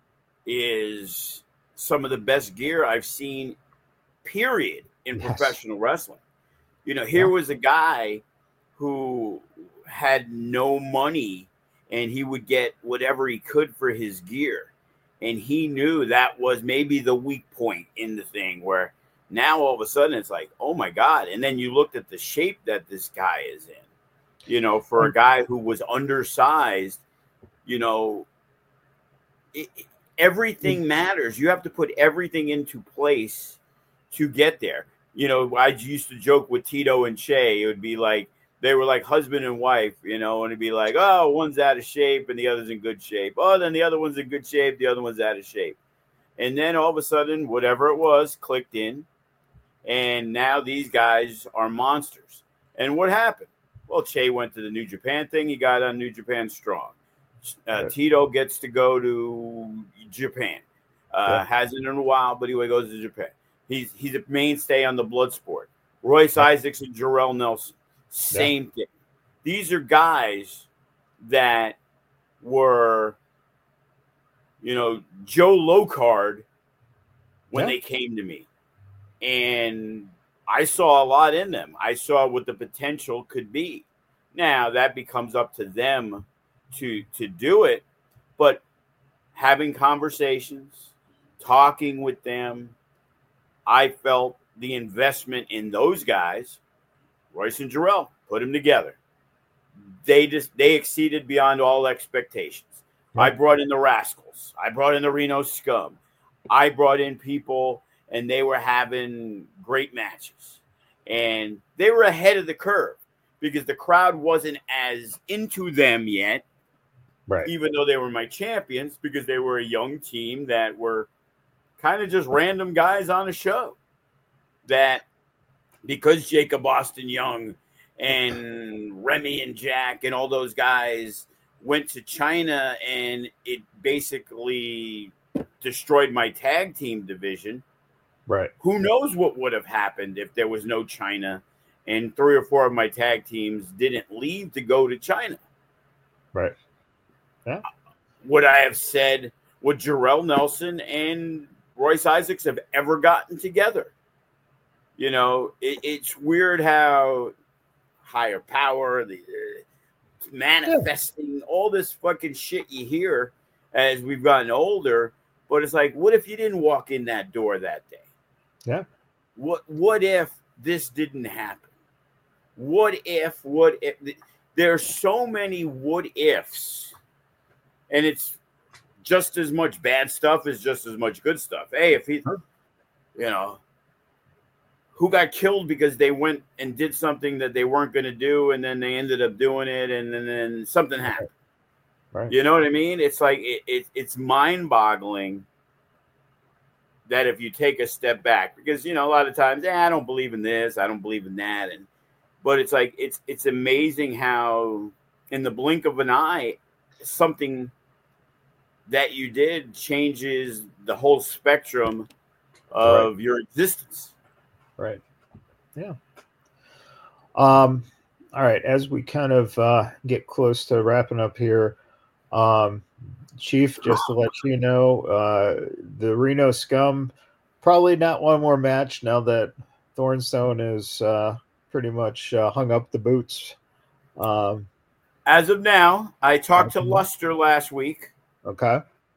[SPEAKER 2] is some of the best gear I've seen, period. In
[SPEAKER 1] yes.
[SPEAKER 2] professional wrestling. You know, here yeah. was a guy who had no money and he would get whatever he could for his gear. And he knew that was maybe the weak point in the thing, where now all of a sudden it's like, oh my God. And then you looked at the shape that this guy is in, you know, for a guy who was undersized, you know, it, everything matters. You have to put everything into place to get there. You know, I used to joke with Tito and Che. It would be like they were like husband and wife, you know, and it'd be like, oh, one's out of shape and the other's in good shape. Oh, then the other one's in good shape, the other one's out of shape. And then all of a sudden, whatever it was clicked in, and now these guys are monsters. And what happened? Well, Che went to the New Japan thing. He got on New Japan Strong. Uh, Tito gets to go to Japan. Uh, yeah. Hasn't in a while, but anyway, goes to Japan. He's he's a mainstay on the Bloodsport. Royce yeah. Isaacs and Jarrell Nelson, same yeah. thing. These are guys that were, you know, Joe Locard when yeah. they came to me. And I saw a lot in them. I saw what the potential could be. Now, that becomes up to them to to do it. But having conversations, talking with them, I felt the investment in those guys, Royce and Jarrell, put them together. They just they exceeded beyond all expectations. Right. I brought in the Rascals. I brought in the Reno Scum. I brought in people, and they were having great matches. And they were ahead of the curve because the crowd wasn't as into them yet,
[SPEAKER 1] right?
[SPEAKER 2] Even though they were my champions, because they were a young team that were kind of just random guys on a show that because Jacob Austin Young and Remy and Jack and all those guys went to China, and it basically destroyed my tag team division.
[SPEAKER 1] Right.
[SPEAKER 2] Who knows what would have happened if there was no China and three or four of my tag teams didn't leave to go to China.
[SPEAKER 1] Right. Yeah.
[SPEAKER 2] Would I have said, would Jarrell Nelson and Royce Isaacs have ever gotten together? You know, it, it's weird how higher power, the uh, manifesting, yeah. all this fucking shit you hear as we've gotten older. But it's like, what if you didn't walk in that door that day?
[SPEAKER 1] Yeah.
[SPEAKER 2] What What if this didn't happen? What if? What if? There's so many what ifs, and it's just as much bad stuff as just as much good stuff. Hey, if he, you know, who got killed because they went and did something that they weren't going to do, and then they ended up doing it, and then, then something happened.
[SPEAKER 1] Right.
[SPEAKER 2] You know what I mean? It's like it, it, it's mind-boggling that if you take a step back, because you know a lot of times, eh, I don't believe in this, I don't believe in that, and but it's like it's it's amazing how in the blink of an eye, something that you did changes the whole spectrum of right. your existence.
[SPEAKER 1] Right. Yeah. Um. All right. As we kind of uh, get close to wrapping up here, um, Chief, just to let you know, uh, the Reno Scum probably not one more match now that Thornstone is uh, pretty much uh, hung up the boots. Um,
[SPEAKER 2] As of now, I talked to Luster last week.
[SPEAKER 1] Okay.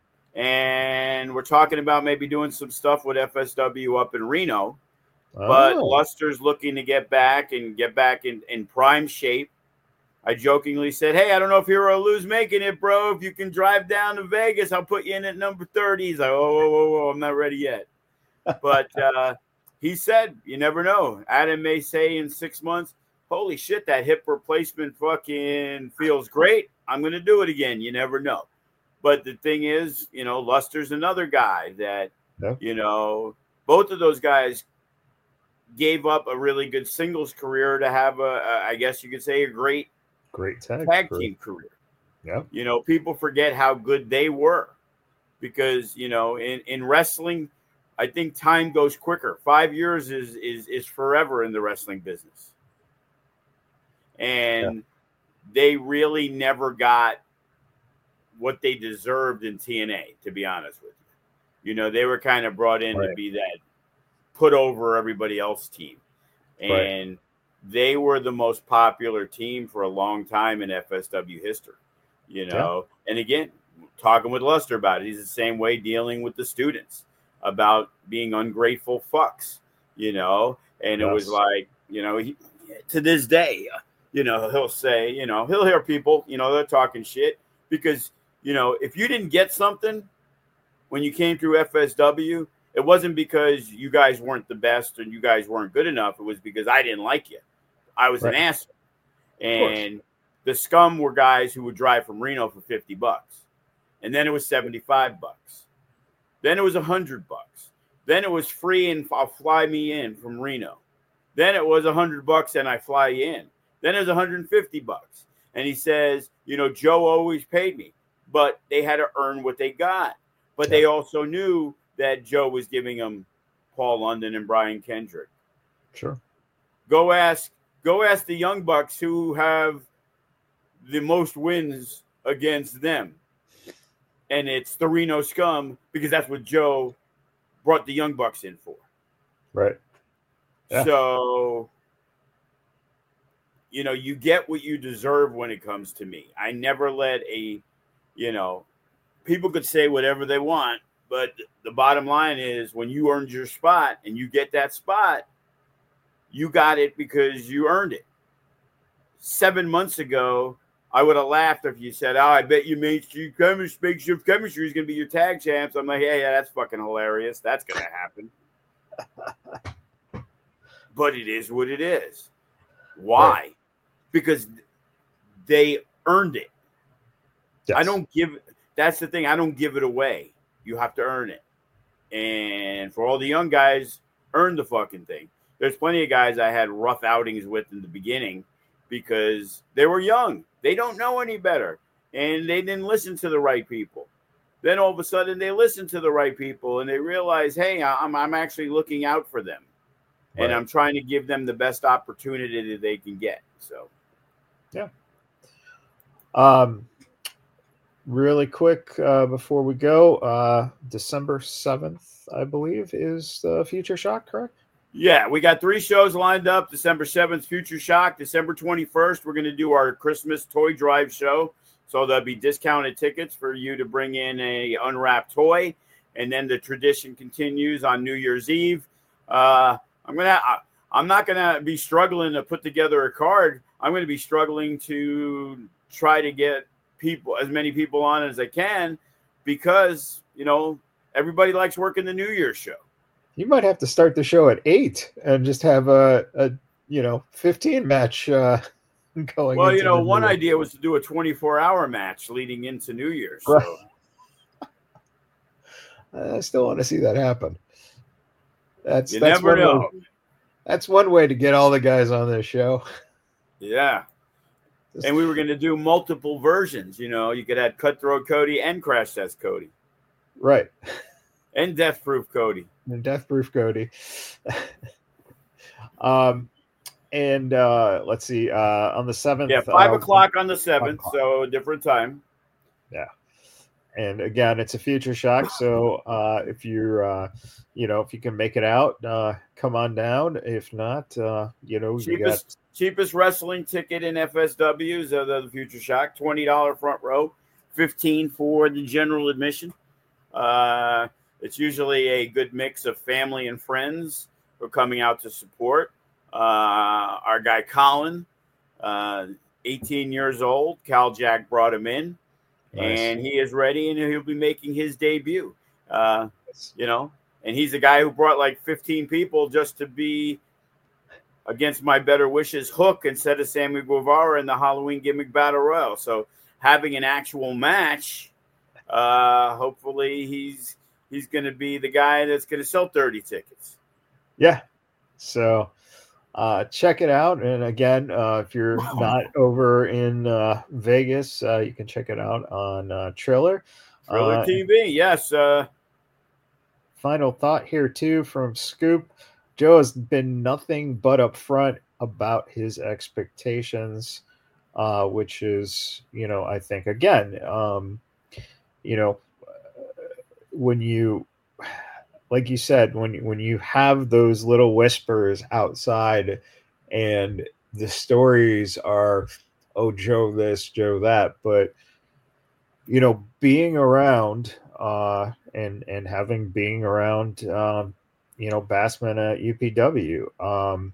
[SPEAKER 2] And we're talking about maybe doing some stuff with F S W up in Reno. Oh. But Luster's looking to get back and get back in, in prime shape. I jokingly said, hey, I don't know if Hero Lou's making it, bro. If you can drive down to Vegas, I'll put you in at number thirty. He's like, whoa, whoa, whoa, whoa, I'm not ready yet. But uh, he said, you never know. Adam may say in six months, holy shit, that hip replacement fucking feels great. I'm going to do it again. You never know. But the thing is, you know, Luster's another guy that, yep. you know, both of those guys gave up a really good singles career to have a, a I guess you could say, a great,
[SPEAKER 1] great tag,
[SPEAKER 2] tag team career.
[SPEAKER 1] Yeah.
[SPEAKER 2] You know, people forget how good they were because, you know, in, in wrestling, I think time goes quicker. Five years is is is forever in the wrestling business. And yeah. they really never got what they deserved in T N A, to be honest with you. You know, they were kind of brought in right. to be that put over everybody else team. And right. they were the most popular team for a long time in F S W history, you know. Yeah. And again, talking with Luster about it, he's the same way dealing with the students about being ungrateful fucks, you know. And yes. it was like, you know, he, to this day, you know, he'll say, you know, he'll hear people, you know, they're talking shit because, you know, if you didn't get something when you came through F S W, it wasn't because you guys weren't the best and you guys weren't good enough. It was because I didn't like you. I was right. an asshole. And the Scum were guys who would drive from Reno for fifty bucks. And then it was seventy-five bucks. Then it was one hundred bucks. Then it was free and I'll fly me in from Reno. Then it was one hundred bucks and I fly you in. Then it was one hundred fifty bucks. And he says, you know, Joe always paid me. But they had to earn what they got. But they also knew that Joe was giving them Paul London and Brian Kendrick.
[SPEAKER 1] Sure.
[SPEAKER 2] Go ask, go ask the Young Bucks who have the most wins against them. And it's the Reno Scum because that's what Joe brought the Young Bucks in for.
[SPEAKER 1] Right.
[SPEAKER 2] Yeah. So, you know, you get what you deserve when it comes to me. I never let a, you know, people could say whatever they want, but the bottom line is when you earned your spot and you get that spot, you got it because you earned it. Seven months ago, I would have laughed if you said, oh, I bet you Makeshift Chemistry, Makeshift Chemistry is going to be your tag champs. I'm like, yeah, yeah, that's fucking hilarious. That's going to happen. But it is what it is. Why? Right. Because they earned it. Yes. I don't give – that's the thing. I don't give it away. You have to earn it. And for all the young guys, earn the fucking thing. there's plenty of guys I had rough outings with in the beginning because they were young. They don't know any better, and they didn't listen to the right people. Then all of a sudden they listen to the right people and they realize, hey, I'm I'm actually looking out for them, and right. I'm trying to give them the best opportunity that they can get. So,
[SPEAKER 1] yeah. Um, really quick uh, before we go, uh, December seventh, I believe, is the Future Shock, correct?
[SPEAKER 2] Yeah, we got three shows lined up. December seventh, Future Shock. December twenty-first, we're going to do our Christmas toy drive show. So there'll be discounted tickets for you to bring in a unwrapped toy. And then the tradition continues on New Year's Eve. Uh, I'm going to, I'm not going to be struggling to put together a card. I'm going to be struggling to try to get people, as many people on as I can, because, you know, everybody likes working the New Year's show.
[SPEAKER 1] You might have to start the show at eight and just have a, a you know, fifteen match uh, going.
[SPEAKER 2] Well, you know, one idea was to do a twenty-four hour match leading into New Year's. So.
[SPEAKER 1] Right. I still want to see that happen. That's
[SPEAKER 2] you
[SPEAKER 1] that's
[SPEAKER 2] never
[SPEAKER 1] one
[SPEAKER 2] know.
[SPEAKER 1] Way, that's one way to get all the guys on this show.
[SPEAKER 2] Yeah. And we were going to do multiple versions. You know, you could have Cutthroat Cody and Crash Test Cody.
[SPEAKER 1] Right.
[SPEAKER 2] And Death Proof Cody.
[SPEAKER 1] And Death Proof Cody. um, and uh, let's see, uh, on the seventh.
[SPEAKER 2] Yeah, five
[SPEAKER 1] uh,
[SPEAKER 2] o'clock on the seventh, so a different time.
[SPEAKER 1] Yeah. And again, it's a Future Shock. So uh, if you're, uh, you know, if you can make it out, uh, come on down. If not, uh, you know,
[SPEAKER 2] cheapest,
[SPEAKER 1] you got
[SPEAKER 2] cheapest wrestling ticket in F S Ws of the Future Shock, twenty dollars front row, fifteen dollars for the general admission. Uh, it's usually a good mix of family and friends who are coming out to support. Uh, our guy Colin, uh, eighteen years old, Cal Jack brought him in. Nice. And he is ready, and he'll be making his debut. Uh, you know, and he's a guy who brought like fifteen people just to be against my better wishes Hook instead of Sammy Guevara in the Halloween gimmick battle royal. So having an actual match, uh, hopefully he's he's going to be the guy that's going to sell thirty tickets.
[SPEAKER 1] Yeah. So. Uh, check it out. And again, uh, if you're not over in uh, Vegas, uh, you can check it out on uh, Triller.
[SPEAKER 2] Triller
[SPEAKER 1] uh,
[SPEAKER 2] T V, yes. Uh,
[SPEAKER 1] final thought here, too, from Scoop. Joe has been nothing but upfront about his expectations, uh, which is, you know, I think, again, um, you know, when you... like you said, when when you have those little whispers outside and the stories are, oh, Joe this, Joe that, but, you know, being around uh, and, and having being around, um, you know, Bassman at U P W, um,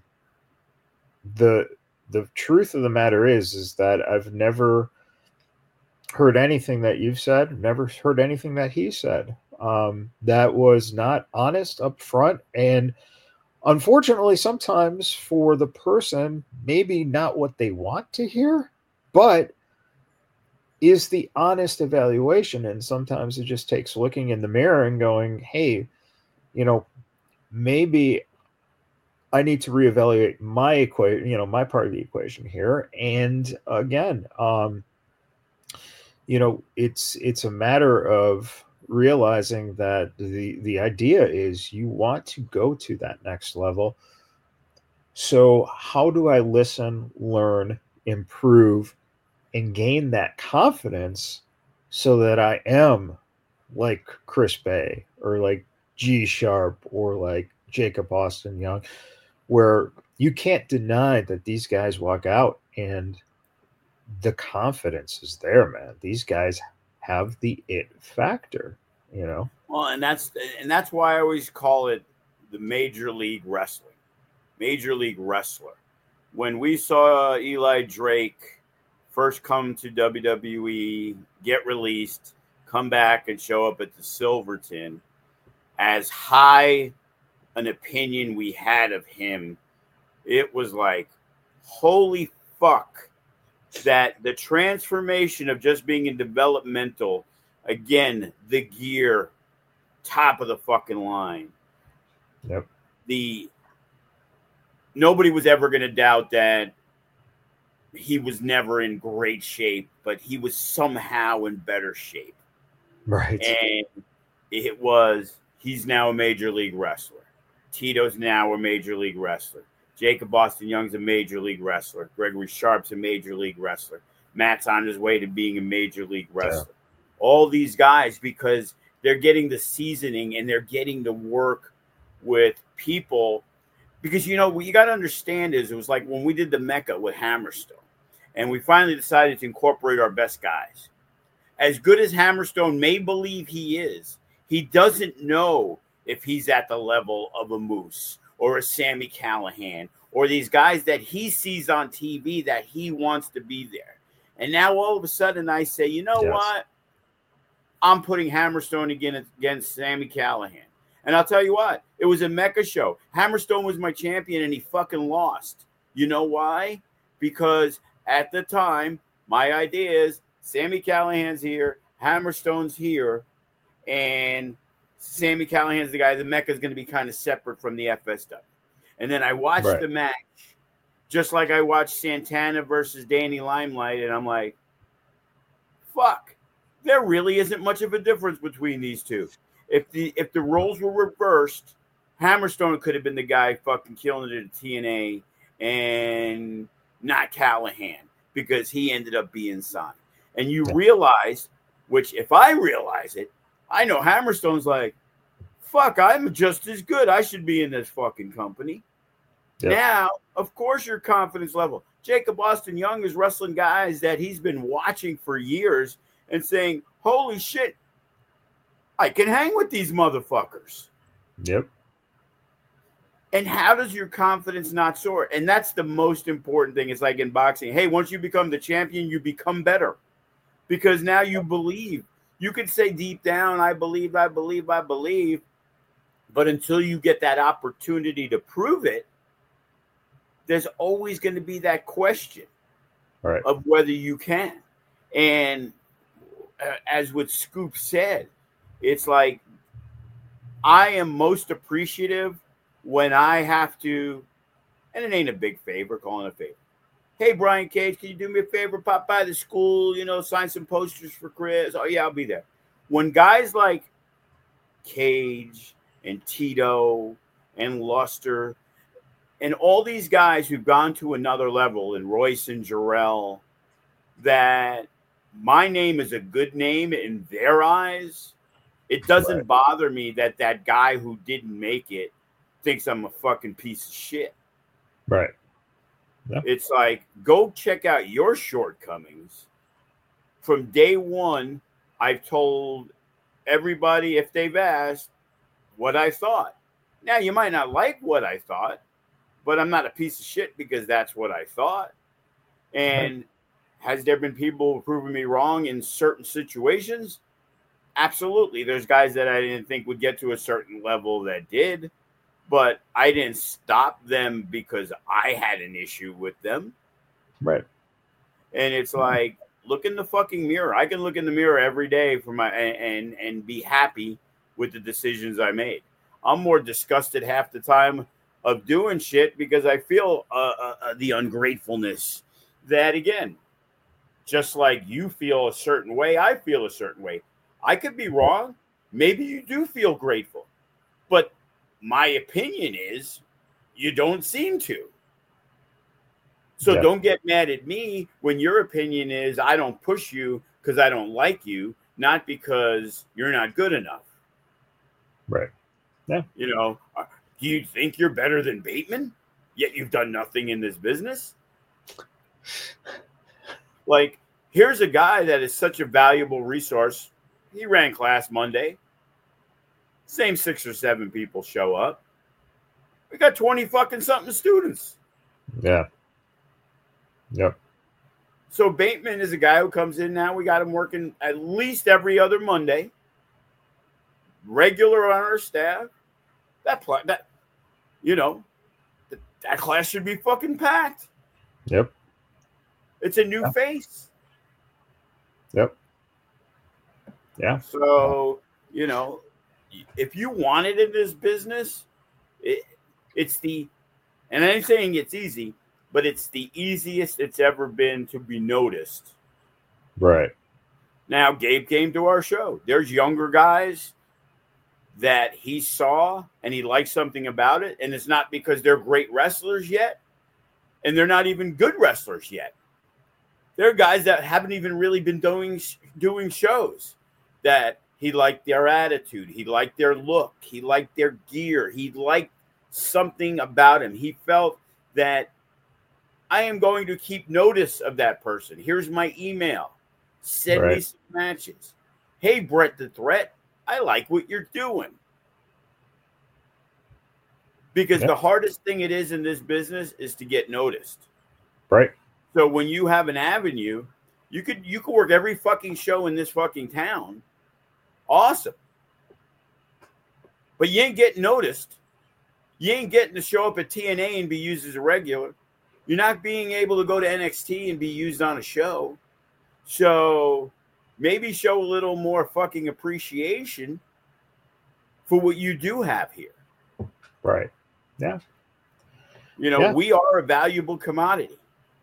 [SPEAKER 1] the, the truth of the matter is, is that I've never heard anything that you've said, never heard anything that he said. Um, that was not honest up front. And unfortunately, sometimes for the person, maybe not what they want to hear, but is the honest evaluation. And sometimes it just takes looking in the mirror and going, hey, you know, maybe I need to reevaluate my equation, you know, my part of the equation here. And again, um, you know, it's, it's a matter of realizing that the the idea is you want to go to that next level. So how do I listen, learn, improve, and gain that confidence so that I am like Chris Bay or like G Sharp or like Jacob Austin Young, where you can't deny that these guys walk out and the confidence is there, man. These guys have the it factor, you know.
[SPEAKER 2] Well, and that's and that's why I always call it the Major League Wrestling, Major League Wrestler. When we saw Eli Drake first come to W W E, get released, come back and show up at the Silverton, as high an opinion we had of him, it was like, holy fuck. That the transformation of just being in developmental, again, the gear, top of the fucking line.
[SPEAKER 1] Yep.
[SPEAKER 2] The nobody was ever going to doubt that he was never in great shape, but he was somehow in better shape.
[SPEAKER 1] Right.
[SPEAKER 2] And it was, he's now a major league wrestler. Tito's now a major league wrestler. Jacob Austin Young's a major league wrestler. Gregory Sharp's a major league wrestler. Matt's on his way to being a major league wrestler. Yeah. All these guys, because they're getting the seasoning and they're getting to work with people. Because, you know, what you got to understand is it was like when we did the Mecca with Hammerstone and we finally decided to incorporate our best guys. As good as Hammerstone may believe he is, he doesn't know if he's at the level of a Moose or a Sami Callihan or these guys that he sees on T V that he wants to be there. And now all of a sudden I say, you know yes. what? I'm putting Hammerstone again against Sami Callihan. And I'll tell you what, it was a Mecca show. Hammerstone was my champion and he fucking lost. You know why? Because at the time, my idea is Sami Callihan's here, Hammerstone's here, and Sami Callihan's the guy. The Mecca's going to be kind of separate from the F S W. And then I watched right. the match, just like I watched Santana versus Danny Limelight, and I'm like, fuck, there really isn't much of a difference between these two. If the if the roles were reversed, Hammerstone could have been the guy fucking killing it at T N A and not Callihan because he ended up being signed. And you realize, which if I realize it, I know Hammerstone's like, fuck, I'm just as good. I should be in this fucking company. Yep. Now, of course, your confidence level. Jacob Austin Young is wrestling guys that he's been watching for years and saying, holy shit, I can hang with these motherfuckers.
[SPEAKER 1] Yep.
[SPEAKER 2] And how does your confidence not soar? And that's the most important thing. It's like in boxing. Hey, once you become the champion, you become better because now you believe. You could say deep down, I believe, I believe, I believe. But until you get that opportunity to prove it, there's always going to be that question
[SPEAKER 1] right.
[SPEAKER 2] of whether you can. And uh, as what Scoop said, it's like I am most appreciative when I have to, and it ain't a big favor, calling it a favor. Hey, Brian Cage, can you do me a favor? Pop by the school, you know, sign some posters for Chris. Oh, yeah, I'll be there. When guys like Cage and Tito and Luster and all these guys who've gone to another level, and Royce and Jarrell, that my name is a good name in their eyes, it doesn't right. bother me that that guy who didn't make it thinks I'm a fucking piece of shit.
[SPEAKER 1] Right. Yeah.
[SPEAKER 2] It's like, go check out your shortcomings. From day one, I've told everybody, if they've asked, what I thought. Now, you might not like what I thought, but I'm not a piece of shit because that's what I thought. And right. has there been people proving me wrong in certain situations? Absolutely. There's guys that I didn't think would get to a certain level that did. But I didn't stop them because I had an issue with them.
[SPEAKER 1] Right.
[SPEAKER 2] And it's like, look in the fucking mirror. I can look in the mirror every day for my and, and and be happy with the decisions I made. I'm more disgusted half the time of doing shit because I feel uh, uh, uh, the ungratefulness that, again, just like you feel a certain way, I feel a certain way. I could be wrong. Maybe you do feel grateful. But my opinion is you don't seem to. So yeah. Don't get mad at me when your opinion is I don't push you because I don't like you, not because you're not good enough.
[SPEAKER 1] Right. Yeah.
[SPEAKER 2] You know, do you think you're better than Bateman, yet you've done nothing in this business? Like, here's a guy that is such a valuable resource. He ran class Monday. Same six or seven people show up. We got twenty fucking something students.
[SPEAKER 1] Yeah. Yep.
[SPEAKER 2] So Bateman is a guy who comes in now. We got him working at least every other Monday. Regular on our staff. That, pl- that you know, th- that class should be fucking packed.
[SPEAKER 1] Yep.
[SPEAKER 2] It's a new
[SPEAKER 1] yeah.
[SPEAKER 2] face.
[SPEAKER 1] Yep. Yeah.
[SPEAKER 2] So, you know, if you want it in this business, it, it's the, And I ain't saying it's easy, but it's the easiest it's ever been to be noticed.
[SPEAKER 1] Right.
[SPEAKER 2] Now, Gabe came to our show. There's younger guys that he saw and he liked something about it. And it's not because they're great wrestlers yet. And they're not even good wrestlers yet. There are guys that haven't even really been doing, doing shows that he liked their attitude. He liked their look. He liked their gear. He liked something about him. He felt that I am going to keep notice of that person. Here's my email. Send right. me some matches. Hey, Brett the Threat, I like what you're doing. Because yep. the hardest thing it is in this business is to get noticed.
[SPEAKER 1] Right.
[SPEAKER 2] So when you have an avenue, you could you could work every fucking show in this fucking town. Awesome. But you ain't getting noticed. You ain't getting to show up at T N A and be used as a regular. You're not being able to go to N X T and be used on a show. So maybe show a little more fucking appreciation for what you do have here.
[SPEAKER 1] Right. Yeah.
[SPEAKER 2] You know,
[SPEAKER 1] yeah.
[SPEAKER 2] we are a valuable commodity.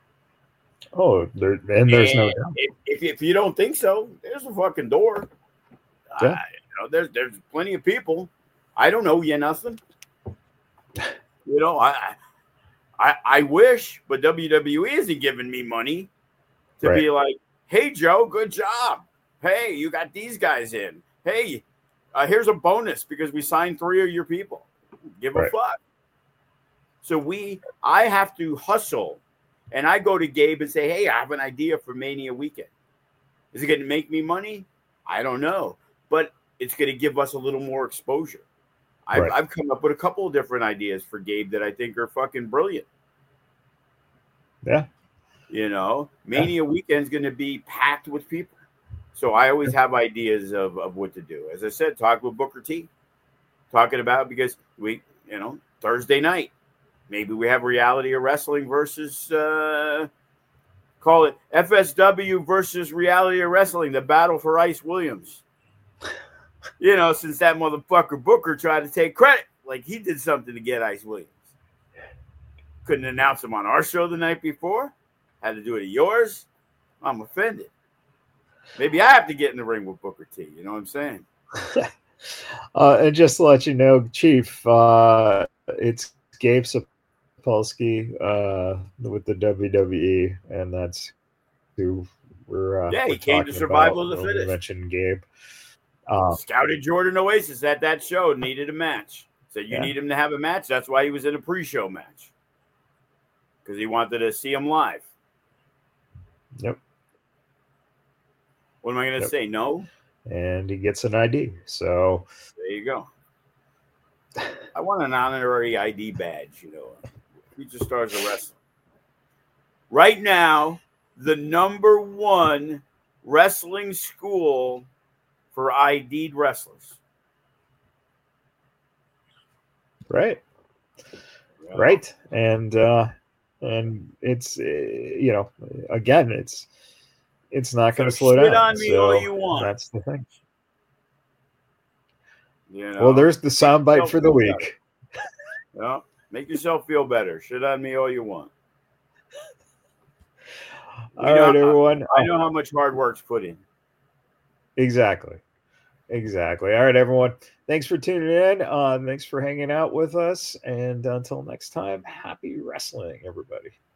[SPEAKER 1] Oh, there, and there's
[SPEAKER 2] and
[SPEAKER 1] no doubt.
[SPEAKER 2] If, if, if you don't think so, there's a fucking door.
[SPEAKER 1] Yeah.
[SPEAKER 2] Uh, you know, there's there's plenty of people. I don't know you nothing. You know, I I I wish, but W W E isn't giving me money to right. be like, hey Joe, good job. Hey, you got these guys in. Hey, uh, here's a bonus because we signed three of your people. Give a right. fuck. So we, I have to hustle, and I go to Gabe and say, hey, I have an idea for Mania weekend. Is it going to make me money? I don't know, but it's going to give us a little more exposure. I've, right. I've come up with a couple of different ideas for Gabe that I think are fucking brilliant.
[SPEAKER 1] Yeah.
[SPEAKER 2] You know, Mania yeah. weekend's going to be packed with people. So I always have ideas of, of what to do. As I said, talk with Booker T. Talking about because we, you know, Thursday night, maybe we have Reality of Wrestling versus, uh, call it F S W versus Reality of Wrestling, the battle for Ice Williams. You know, since that motherfucker Booker tried to take credit, like he did something to get Ice Williams. Couldn't announce him on our show the night before. Had to do it at yours. I'm offended. Maybe I have to get in the ring with Booker T. You know what I'm saying?
[SPEAKER 1] uh, and just to let you know, Chief, uh, it's Gabe Sapolsky uh, with the W W E, and that's who we're uh,
[SPEAKER 2] yeah. He
[SPEAKER 1] we're
[SPEAKER 2] came to Survival of the Fittest.
[SPEAKER 1] Mentioned Gabe. Uh,
[SPEAKER 2] Scouted Jordan Oasis at that show. Needed a match. Said you yeah. need him to have a match. That's why he was in a pre-show match because he wanted to see him live.
[SPEAKER 1] Yep.
[SPEAKER 2] What am I going to yep. say? No.
[SPEAKER 1] And he gets an I D. So
[SPEAKER 2] there you go. I want an honorary I D badge, you know. Future Stars of Wrestling. Right now, the number one wrestling school for I D'd wrestlers.
[SPEAKER 1] Right. Yeah. Right. And uh and it's uh, you know, again, it's It's not going to
[SPEAKER 2] so
[SPEAKER 1] slow
[SPEAKER 2] shit
[SPEAKER 1] down.
[SPEAKER 2] on me
[SPEAKER 1] so
[SPEAKER 2] all you want.
[SPEAKER 1] That's the thing.
[SPEAKER 2] You know,
[SPEAKER 1] well, there's the soundbite for the week.
[SPEAKER 2] Well, make yourself feel better. Shit on me all you want.
[SPEAKER 1] All you right,
[SPEAKER 2] know,
[SPEAKER 1] everyone.
[SPEAKER 2] I, I know how much hard work's put in.
[SPEAKER 1] Exactly. Exactly. All right, everyone. Thanks for tuning in. Uh, thanks for hanging out with us. And until next time, happy wrestling, everybody.